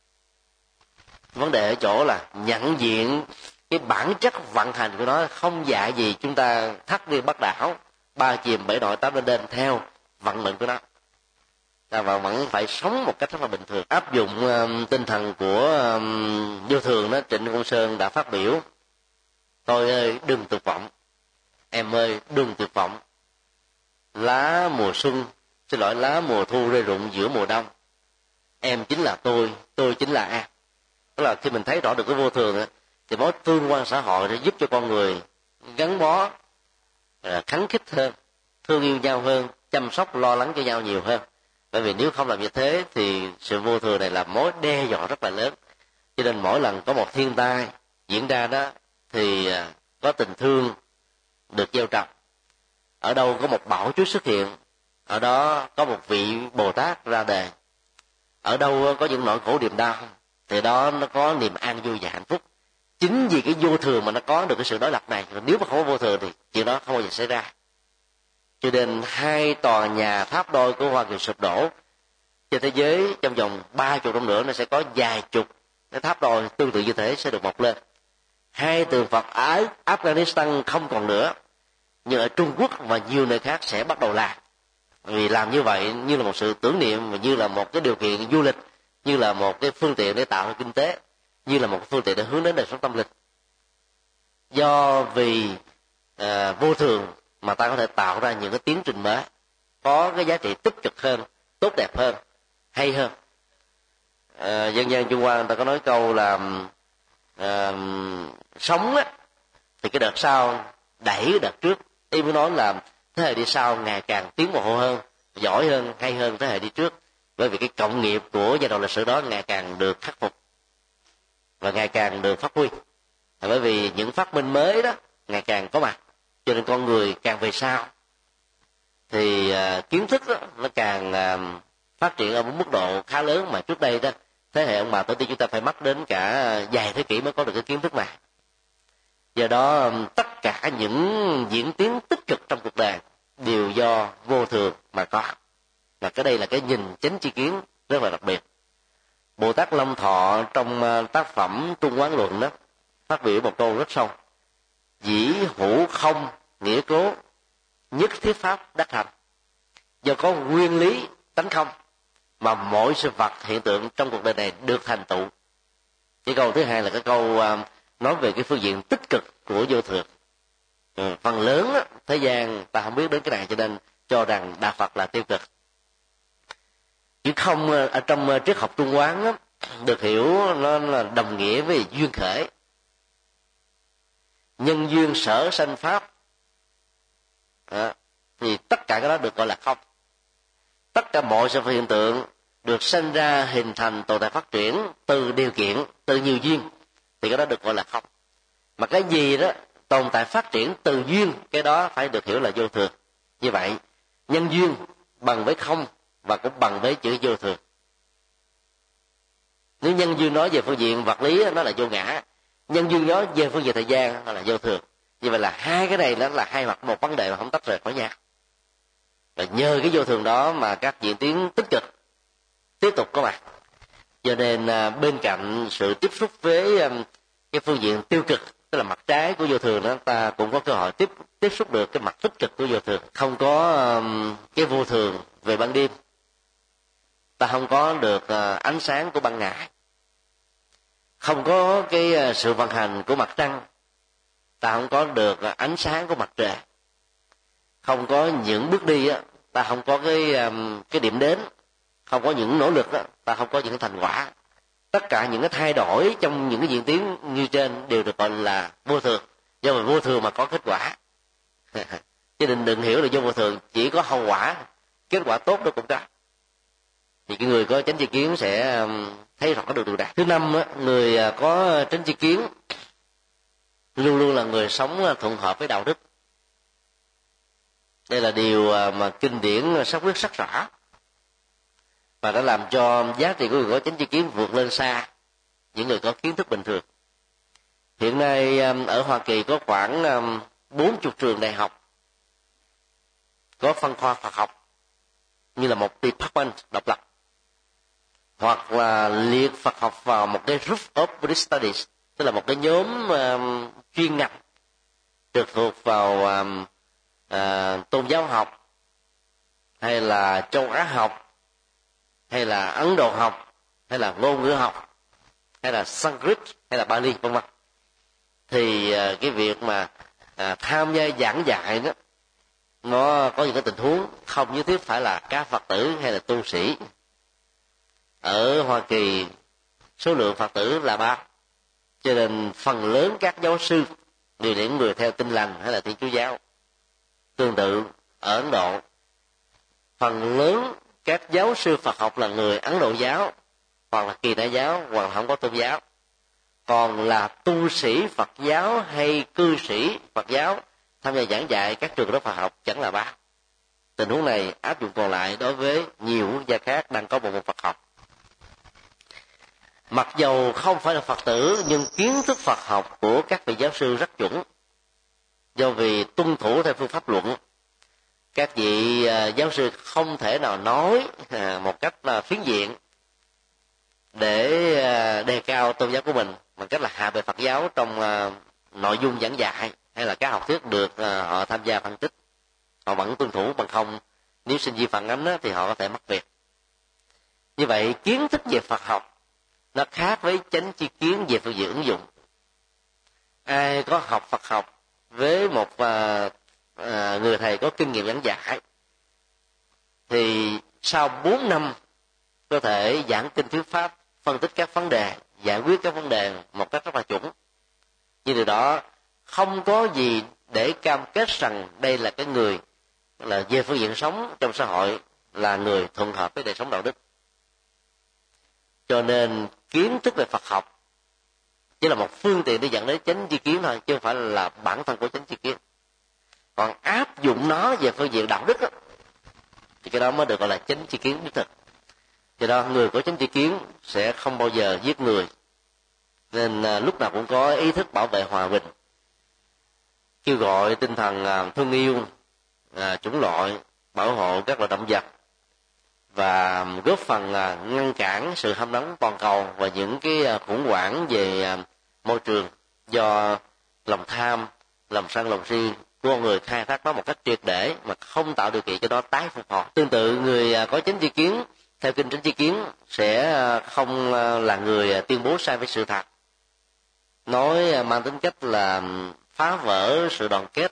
Vấn đề ở chỗ là nhận diện cái bản chất vận hành của nó, không dạy gì chúng ta thắt đi bắt đảo, ba chìm bảy nổi tám lên đên theo vận mệnh của nó, và vẫn phải sống một cách rất là bình thường. Áp dụng uh, tinh thần của uh, vô thường đó, Trịnh Công Sơn đã phát biểu: tôi ơi đừng tuyệt vọng, em ơi đừng tuyệt vọng, lá mùa xuân, xin lỗi lá mùa thu rơi rụng giữa mùa đông, em chính là tôi, tôi chính là em. Tức là khi mình thấy rõ được cái vô thường thì mối tương quan xã hội sẽ giúp cho con người gắn bó, khắng khích hơn, thương yêu nhau hơn, chăm sóc lo lắng cho nhau nhiều hơn. Bởi vì nếu không làm như thế thì sự vô thường này là mối đe dọa rất là lớn. Cho nên mỗi lần có một thiên tai diễn ra đó thì có tình thương được gieo trồng. Ở đâu có một bão chúa xuất hiện, ở đó có một vị Bồ Tát ra đời. Ở đâu có những nỗi khổ niềm đau thì đó nó có niềm an vui và hạnh phúc. Chính vì cái vô thường mà nó có được cái sự đối lập này. Nếu mà không có vô thường thì chuyện đó không bao giờ xảy ra. Cho nên hai tòa nhà tháp đôi của Hoa Kỳ sụp đổ trên thế giới, trong vòng ba chục năm nữa nó sẽ có vài chục cái tháp đôi tương tự như thế sẽ được mọc lên. Hai tượng Phật ở Afghanistan không còn nữa, nhưng ở Trung Quốc và nhiều nơi khác sẽ bắt đầu làm. Vì làm như vậy như là một sự tưởng niệm, và như là một cái điều kiện du lịch, như là một cái phương tiện để tạo ra kinh tế, như là một phương tiện để hướng đến đời sống tâm linh. Do vì à, vô thường mà ta có thể tạo ra những cái tiến trình mới, có cái giá trị tích cực hơn, tốt đẹp hơn, hay hơn. À, dân gian Trung Hoa người ta có nói câu là à, sống á, thì cái đợt sau đẩy cái đợt trước. Ý muốn nói là thế hệ đi sau ngày càng tiến bộ hơn, giỏi hơn, hay hơn thế hệ đi trước. Bởi vì cái cộng nghiệp của giai đoạn lịch sử đó ngày càng được khắc phục và ngày càng được phát huy. Bởi vì những phát minh mới đó ngày càng có mặt, cho nên con người càng về sau thì uh, kiến thức đó, nó càng uh, phát triển ở một mức độ khá lớn, mà trước đây đó thế hệ ông bà tổ tiên chúng ta phải mất đến cả vài thế kỷ mới có được cái kiến thức này. Do đó um, tất cả những diễn tiến tích cực trong cuộc đời đều do vô thường mà có. Và cái đây là cái nhìn chánh tri kiến rất là đặc biệt. Bồ Tát Long Thọ trong uh, tác phẩm Trung Quán Luận đó phát biểu một câu rất sâu: dĩ hữu không nghĩa cố, nhất thiết pháp đắc thành. Do có nguyên lý tánh không mà mọi sự vật hiện tượng trong cuộc đời này được thành tựu. Cái câu thứ hai là cái câu uh, nói về cái phương diện tích cực của vô thường. Ừ, phần lớn á, thế gian ta không biết đến cái này, cho nên cho rằng đạo Phật là tiêu cực. Chứ không ở trong triết học Trung Quán á, được hiểu nó là đồng nghĩa với duyên khởi. Nhân duyên sở sanh pháp à, thì tất cả cái đó được gọi là không. Tất cả mọi sự hiện tượng được sinh ra, hình thành, tồn tại, phát triển từ điều kiện, từ nhiều duyên thì cái đó được gọi là không. Mà cái gì đó tồn tại phát triển từ duyên, cái đó phải được hiểu là vô thường. Như vậy nhân duyên bằng với không và cũng bằng với chữ vô thường. Nếu nhân duyên nói về phương diện vật lý nó là vô ngã, nhân duyên nói về phương diện thời gian nó là vô thường. Như vậy là hai cái này nó là hai mặt một vấn đề mà không tách rời khỏi nhau. Và nhờ cái vô thường đó mà các diễn tiến tích cực tiếp tục có mặt. Cho nên bên cạnh sự tiếp xúc với cái phương diện tiêu cực, tức là mặt trái của vô thường đó, ta cũng có cơ hội tiếp tiếp xúc được cái mặt tích cực của vô thường. Không có um, cái vô thường về ban đêm, ta không có được uh, ánh sáng của ban ngày. Không có cái uh, sự vận hành của mặt trăng, ta không có được uh, ánh sáng của mặt trời. Không có những bước đi uh, ta không có cái um, cái điểm đến. Không có những nỗ lực uh, ta không có những thành quả. Tất cả những cái thay đổi trong những cái diễn tiến như trên đều được gọi là vô thường. Do vì vô thường mà có kết quả. Cho nên đừng hiểu là do vô thường chỉ có hậu quả, kết quả tốt đó cũng có. thì cái người có chánh tri kiến sẽ thấy rõ được điều này. Thứ năm, người có chánh tri kiến luôn luôn là người sống thuận hợp với đạo đức. Đây là điều mà kinh điển xác quyết rất rõ, và đã làm cho giá trị của người có chánh tri kiến vượt lên xa những người có kiến thức bình thường. Hiện nay ở Hoa Kỳ có khoảng bốn mươi trường đại học có phân khoa Phật học như là một department độc lập, hoặc là liệt Phật học vào một cái group of Buddhist studies, tức là một cái nhóm uh, chuyên ngành trực thuộc vào uh, uh, tôn giáo học, hay là châu Á học, hay là Ấn Độ học, hay là ngôn ngữ học, hay là Sanskrit, hay là Bali, vân vân. Thì uh, cái việc mà uh, tham gia giảng dạy đó, nó có những cái tình huống không nhất thiết phải là các Phật tử hay là tu sĩ. Ở Hoa Kỳ số lượng Phật tử là ba, cho nên phần lớn các giáo sư đều là những người theo Tin Lành hay là Thiên Chúa giáo. Tương tự ở Ấn Độ, phần lớn các giáo sư Phật học là người Ấn Độ giáo, hoặc là Kỳ Đại giáo, hoặc là không có tôn giáo. Còn là tu sĩ Phật giáo hay cư sĩ Phật giáo tham gia giảng dạy các trường lớp Phật học chẳng là ba. Tình huống này áp dụng còn lại đối với nhiều quốc gia khác đang có bộ môn Phật học. Mặc dầu không phải là Phật tử, nhưng kiến thức Phật học của các vị giáo sư rất chuẩn, do vì tuân thủ theo phương pháp luận. Các vị giáo sư không thể nào nói một cách phiến diện để đề cao tôn giáo của mình bằng cách là hạ bệ Phật giáo trong nội dung giảng dạy hay là các học thuyết được họ tham gia phân tích. Họ vẫn tuân thủ, bằng không nếu sinh viên phản ánh thì họ có thể mất việc. Như vậy kiến thức về Phật học nó khác với chánh tri kiến về phương diện ứng dụng. Ai có học Phật học với một uh, uh, người thầy có kinh nghiệm giảng dạy thì sau bốn năm có thể giảng kinh thuyết pháp, phân tích các vấn đề, giải quyết các vấn đề một cách rất là chuẩn. Nhưng điều đó không có gì để cam kết rằng đây là cái người là về phương diện sống trong xã hội là người thuận hợp với đời sống đạo đức. Cho nên kiến thức về Phật học chỉ là một phương tiện để dẫn đến chánh tri kiến thôi, chứ không phải là bản thân của chánh tri kiến. Còn áp dụng nó về phương diện đạo đức đó, thì cái đó mới được gọi là chánh tri kiến đích thực. Do đó người có chánh tri kiến sẽ không bao giờ giết người, nên à, lúc nào cũng có ý thức bảo vệ hòa bình, kêu gọi tinh thần à, thương yêu à, chủng loại, bảo hộ các loài động vật, và góp phần à, ngăn cản sự hâm nóng toàn cầu và những cái à, khủng hoảng về à, môi trường do lòng tham, lòng sân, lòng si của con người khai thác nó một cách triệt để mà không tạo điều kiện cho nó tái phục hồi. Tương tự người à, có chánh tri kiến theo kinh chánh tri kiến sẽ à, không à, là người à, tuyên bố sai với sự thật, nói à, mang tính cách là phá vỡ sự đoàn kết,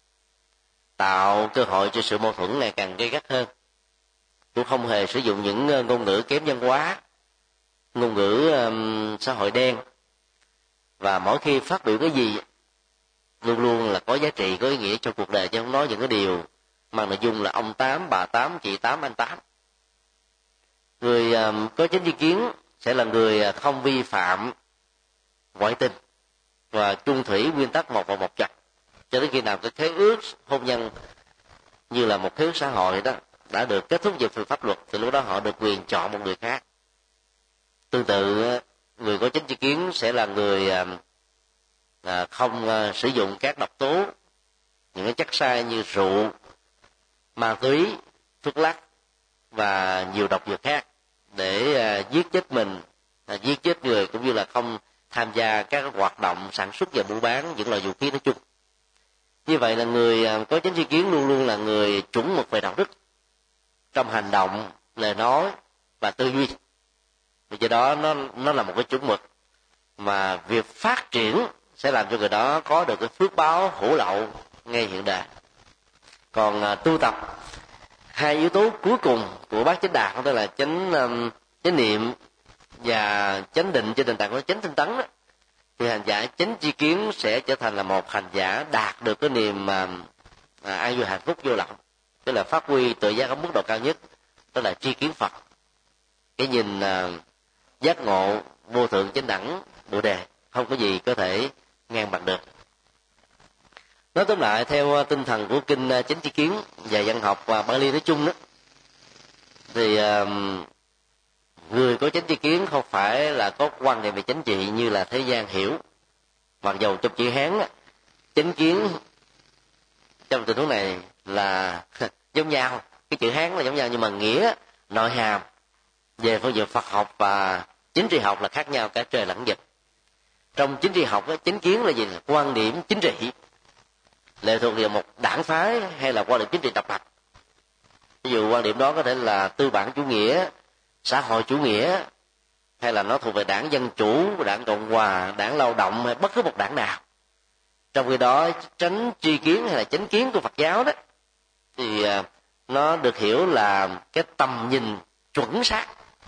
tạo cơ hội cho sự mâu thuẫn ngày càng gay gắt hơn. Cũng không hề sử dụng những ngôn ngữ kém văn hóa, ngôn ngữ um, xã hội đen, và mỗi khi phát biểu cái gì luôn luôn là có giá trị, có ý nghĩa cho cuộc đời, chứ không nói những cái điều mang nội dung là ông tám, bà tám, chị tám, anh tám. Người um, có chánh tri kiến sẽ là người không vi phạm ngoại tình và chung thủy nguyên tắc một và một chặt, cho đến khi nào cái khế ước hôn nhân như là một khế ước xã hội đó đã được kết thúc về phương pháp luật, thì lúc đó họ được quyền chọn một người khác. Tương tự người có chánh tri kiến sẽ là người à, không à, sử dụng các độc tố, những cái chất sai như rượu, ma túy, thuốc lắc và nhiều độc dược khác để à, giết chết mình, à, giết chết người, cũng như là không tham gia các hoạt động sản xuất và buôn bán những loại vũ khí nói chung. Như vậy là người à, có chánh tri kiến luôn luôn là người chuẩn mực về đạo đức trong hành động, lời nói và tư duy. Vì do đó nó nó là một cái chuẩn mực mà việc phát triển sẽ làm cho người đó có được cái phước báo hữu lậu ngay hiện đời. Còn à, tu tập hai yếu tố cuối cùng của bát chánh đạo, đó là chánh um, chánh niệm và chánh định trên nền tảng của chánh tinh tấn đó, thì hành giả chánh tri kiến sẽ trở thành là một hành giả đạt được cái niềm à, à, an vui hạnh phúc vô lậu, tức là phát huy tự giác ở mức độ cao nhất, đó là tri kiến Phật. cái nhìn uh, giác ngộ vô thượng chánh đẳng bồ đề, không có gì có thể ngang bằng được. Nói tóm lại, theo tinh thần của kinh Chánh Tri Kiến và văn học và Bali nói chung đó, thì uh, người có chánh tri kiến không phải là có quan điểm về chính trị như là thế gian hiểu. Mặc dầu trong chữ Hán á, chánh kiến trong tình huống này là giống nhau, cái chữ Hán là giống nhau, nhưng mà nghĩa nội hàm về phương diện Phật học và chính trị học là khác nhau cả trời lẫn vực. Trong chính trị học á, chánh kiến là gì? Là quan điểm chính trị lệ thuộc vào một đảng phái hay là quan điểm chính trị độc lập. Ví dụ quan điểm đó có thể là tư bản chủ nghĩa, xã hội chủ nghĩa, hay là nó thuộc về đảng Dân Chủ, đảng Cộng Hòa, đảng Lao Động, hay bất cứ một đảng nào. Trong khi đó chánh tri kiến hay là chánh kiến của Phật giáo đó thì nó được hiểu là cái tầm nhìn chuẩn xác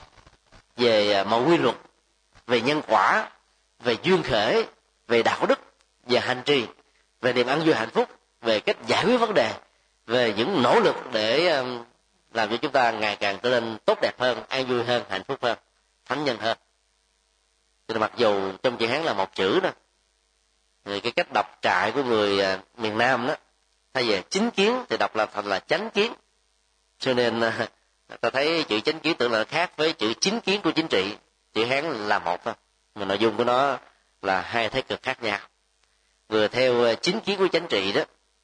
về mọi quy luật, về nhân quả, về duyên khởi, về đạo đức, về hành trì, về niềm an vui hạnh phúc, về cách giải quyết vấn đề, về những nỗ lực để làm cho chúng ta ngày càng trở nên tốt đẹp hơn, an vui hơn, hạnh phúc hơn, thánh nhân hơn. Thì mặc dù trong chữ Hán là một chữ đó, thì cái cách đọc trại của người miền Nam đó, thay vì chính kiến thì đọc là thành là chánh kiến. Cho nên ta thấy chữ chánh kiến tưởng là khác với chữ chính kiến của chính trị. Chữ Hán là một thôi, mà nội dung của nó là hai thế cực khác nhau. Vừa theo chính kiến của chánh trị đó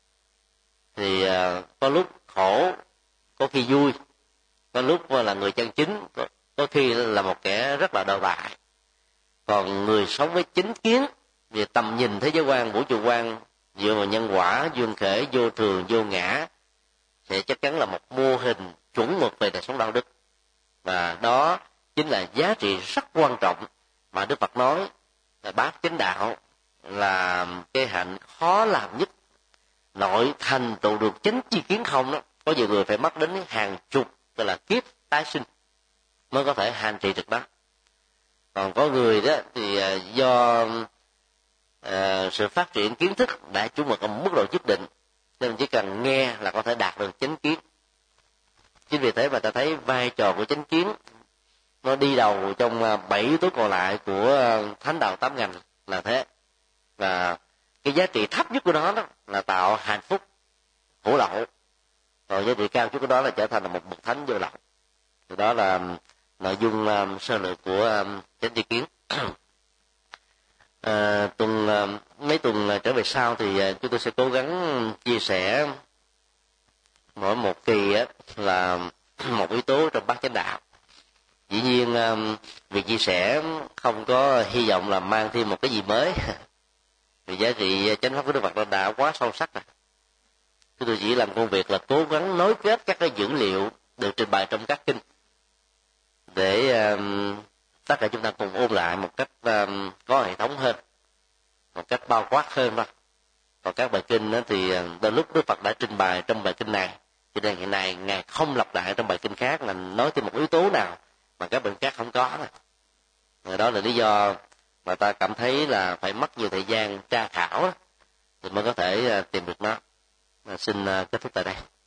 thì có lúc khổ, có khi vui, có lúc là người chân chính, có, có khi là một kẻ rất là đồi bại. Còn người sống với chính kiến về tầm nhìn thế giới quan, vũ trụ quan, dựa vào nhân quả, duyên khởi, vô thường, vô ngã, sẽ chắc chắn là một mô hình chuẩn mực về đời sống đạo đức. Và đó chính là giá trị rất quan trọng mà Đức Phật nói là bát chánh đạo là cái hạnh khó làm nhất. Nội thành tựu được chánh tri kiến không đó, có nhiều người phải mất đến hàng chục gọi là kiếp tái sinh mới có thể hành trì được đó. Còn có người đó thì do uh, sự phát triển kiến thức đã chuẩn mực ở một mức độ nhất định, nên chỉ cần nghe là có thể đạt được chánh kiến. Chính vì thế mà ta thấy vai trò của chánh kiến nó đi đầu trong bảy yếu tố còn lại của thánh đạo tám ngành là thế. Và cái giá trị thấp nhất của nó đó là tạo hạnh phúc hữu lậu, còn giá trị cao nhất của đó là trở thành là một bậc thánh vô lậu. Thì đó là nội dung um, sơ lược của um, chánh tri kiến. à, tuần uh, mấy tuần uh, trở về sau thì uh, chúng tôi sẽ cố gắng chia sẻ mỗi một kỳ uh, là một yếu tố trong bát chánh đạo. Dĩ nhiên um, việc chia sẻ không có hy vọng là mang thêm một cái gì mới vì giá trị chánh pháp của Đức Phật đã quá sâu sắc rồi. Chúng tôi chỉ làm công việc là cố gắng nối kết các cái dữ liệu được trình bày trong các kinh để um, tất cả chúng ta cùng ôn lại một cách um, có hệ thống hơn, một cách bao quát hơn thôi. Còn các bài kinh đó thì đôi lúc Đức Phật đã trình bày trong bài kinh này, cho nên hiện nay ngài không lặp lại trong bài kinh khác, là nói thêm một yếu tố nào mà các bệnh khác không có rồi. Đó là lý do mà ta cảm thấy là phải mất nhiều thời gian tra khảo đó, thì mới có thể tìm được nó. Xin kết thúc tại đây.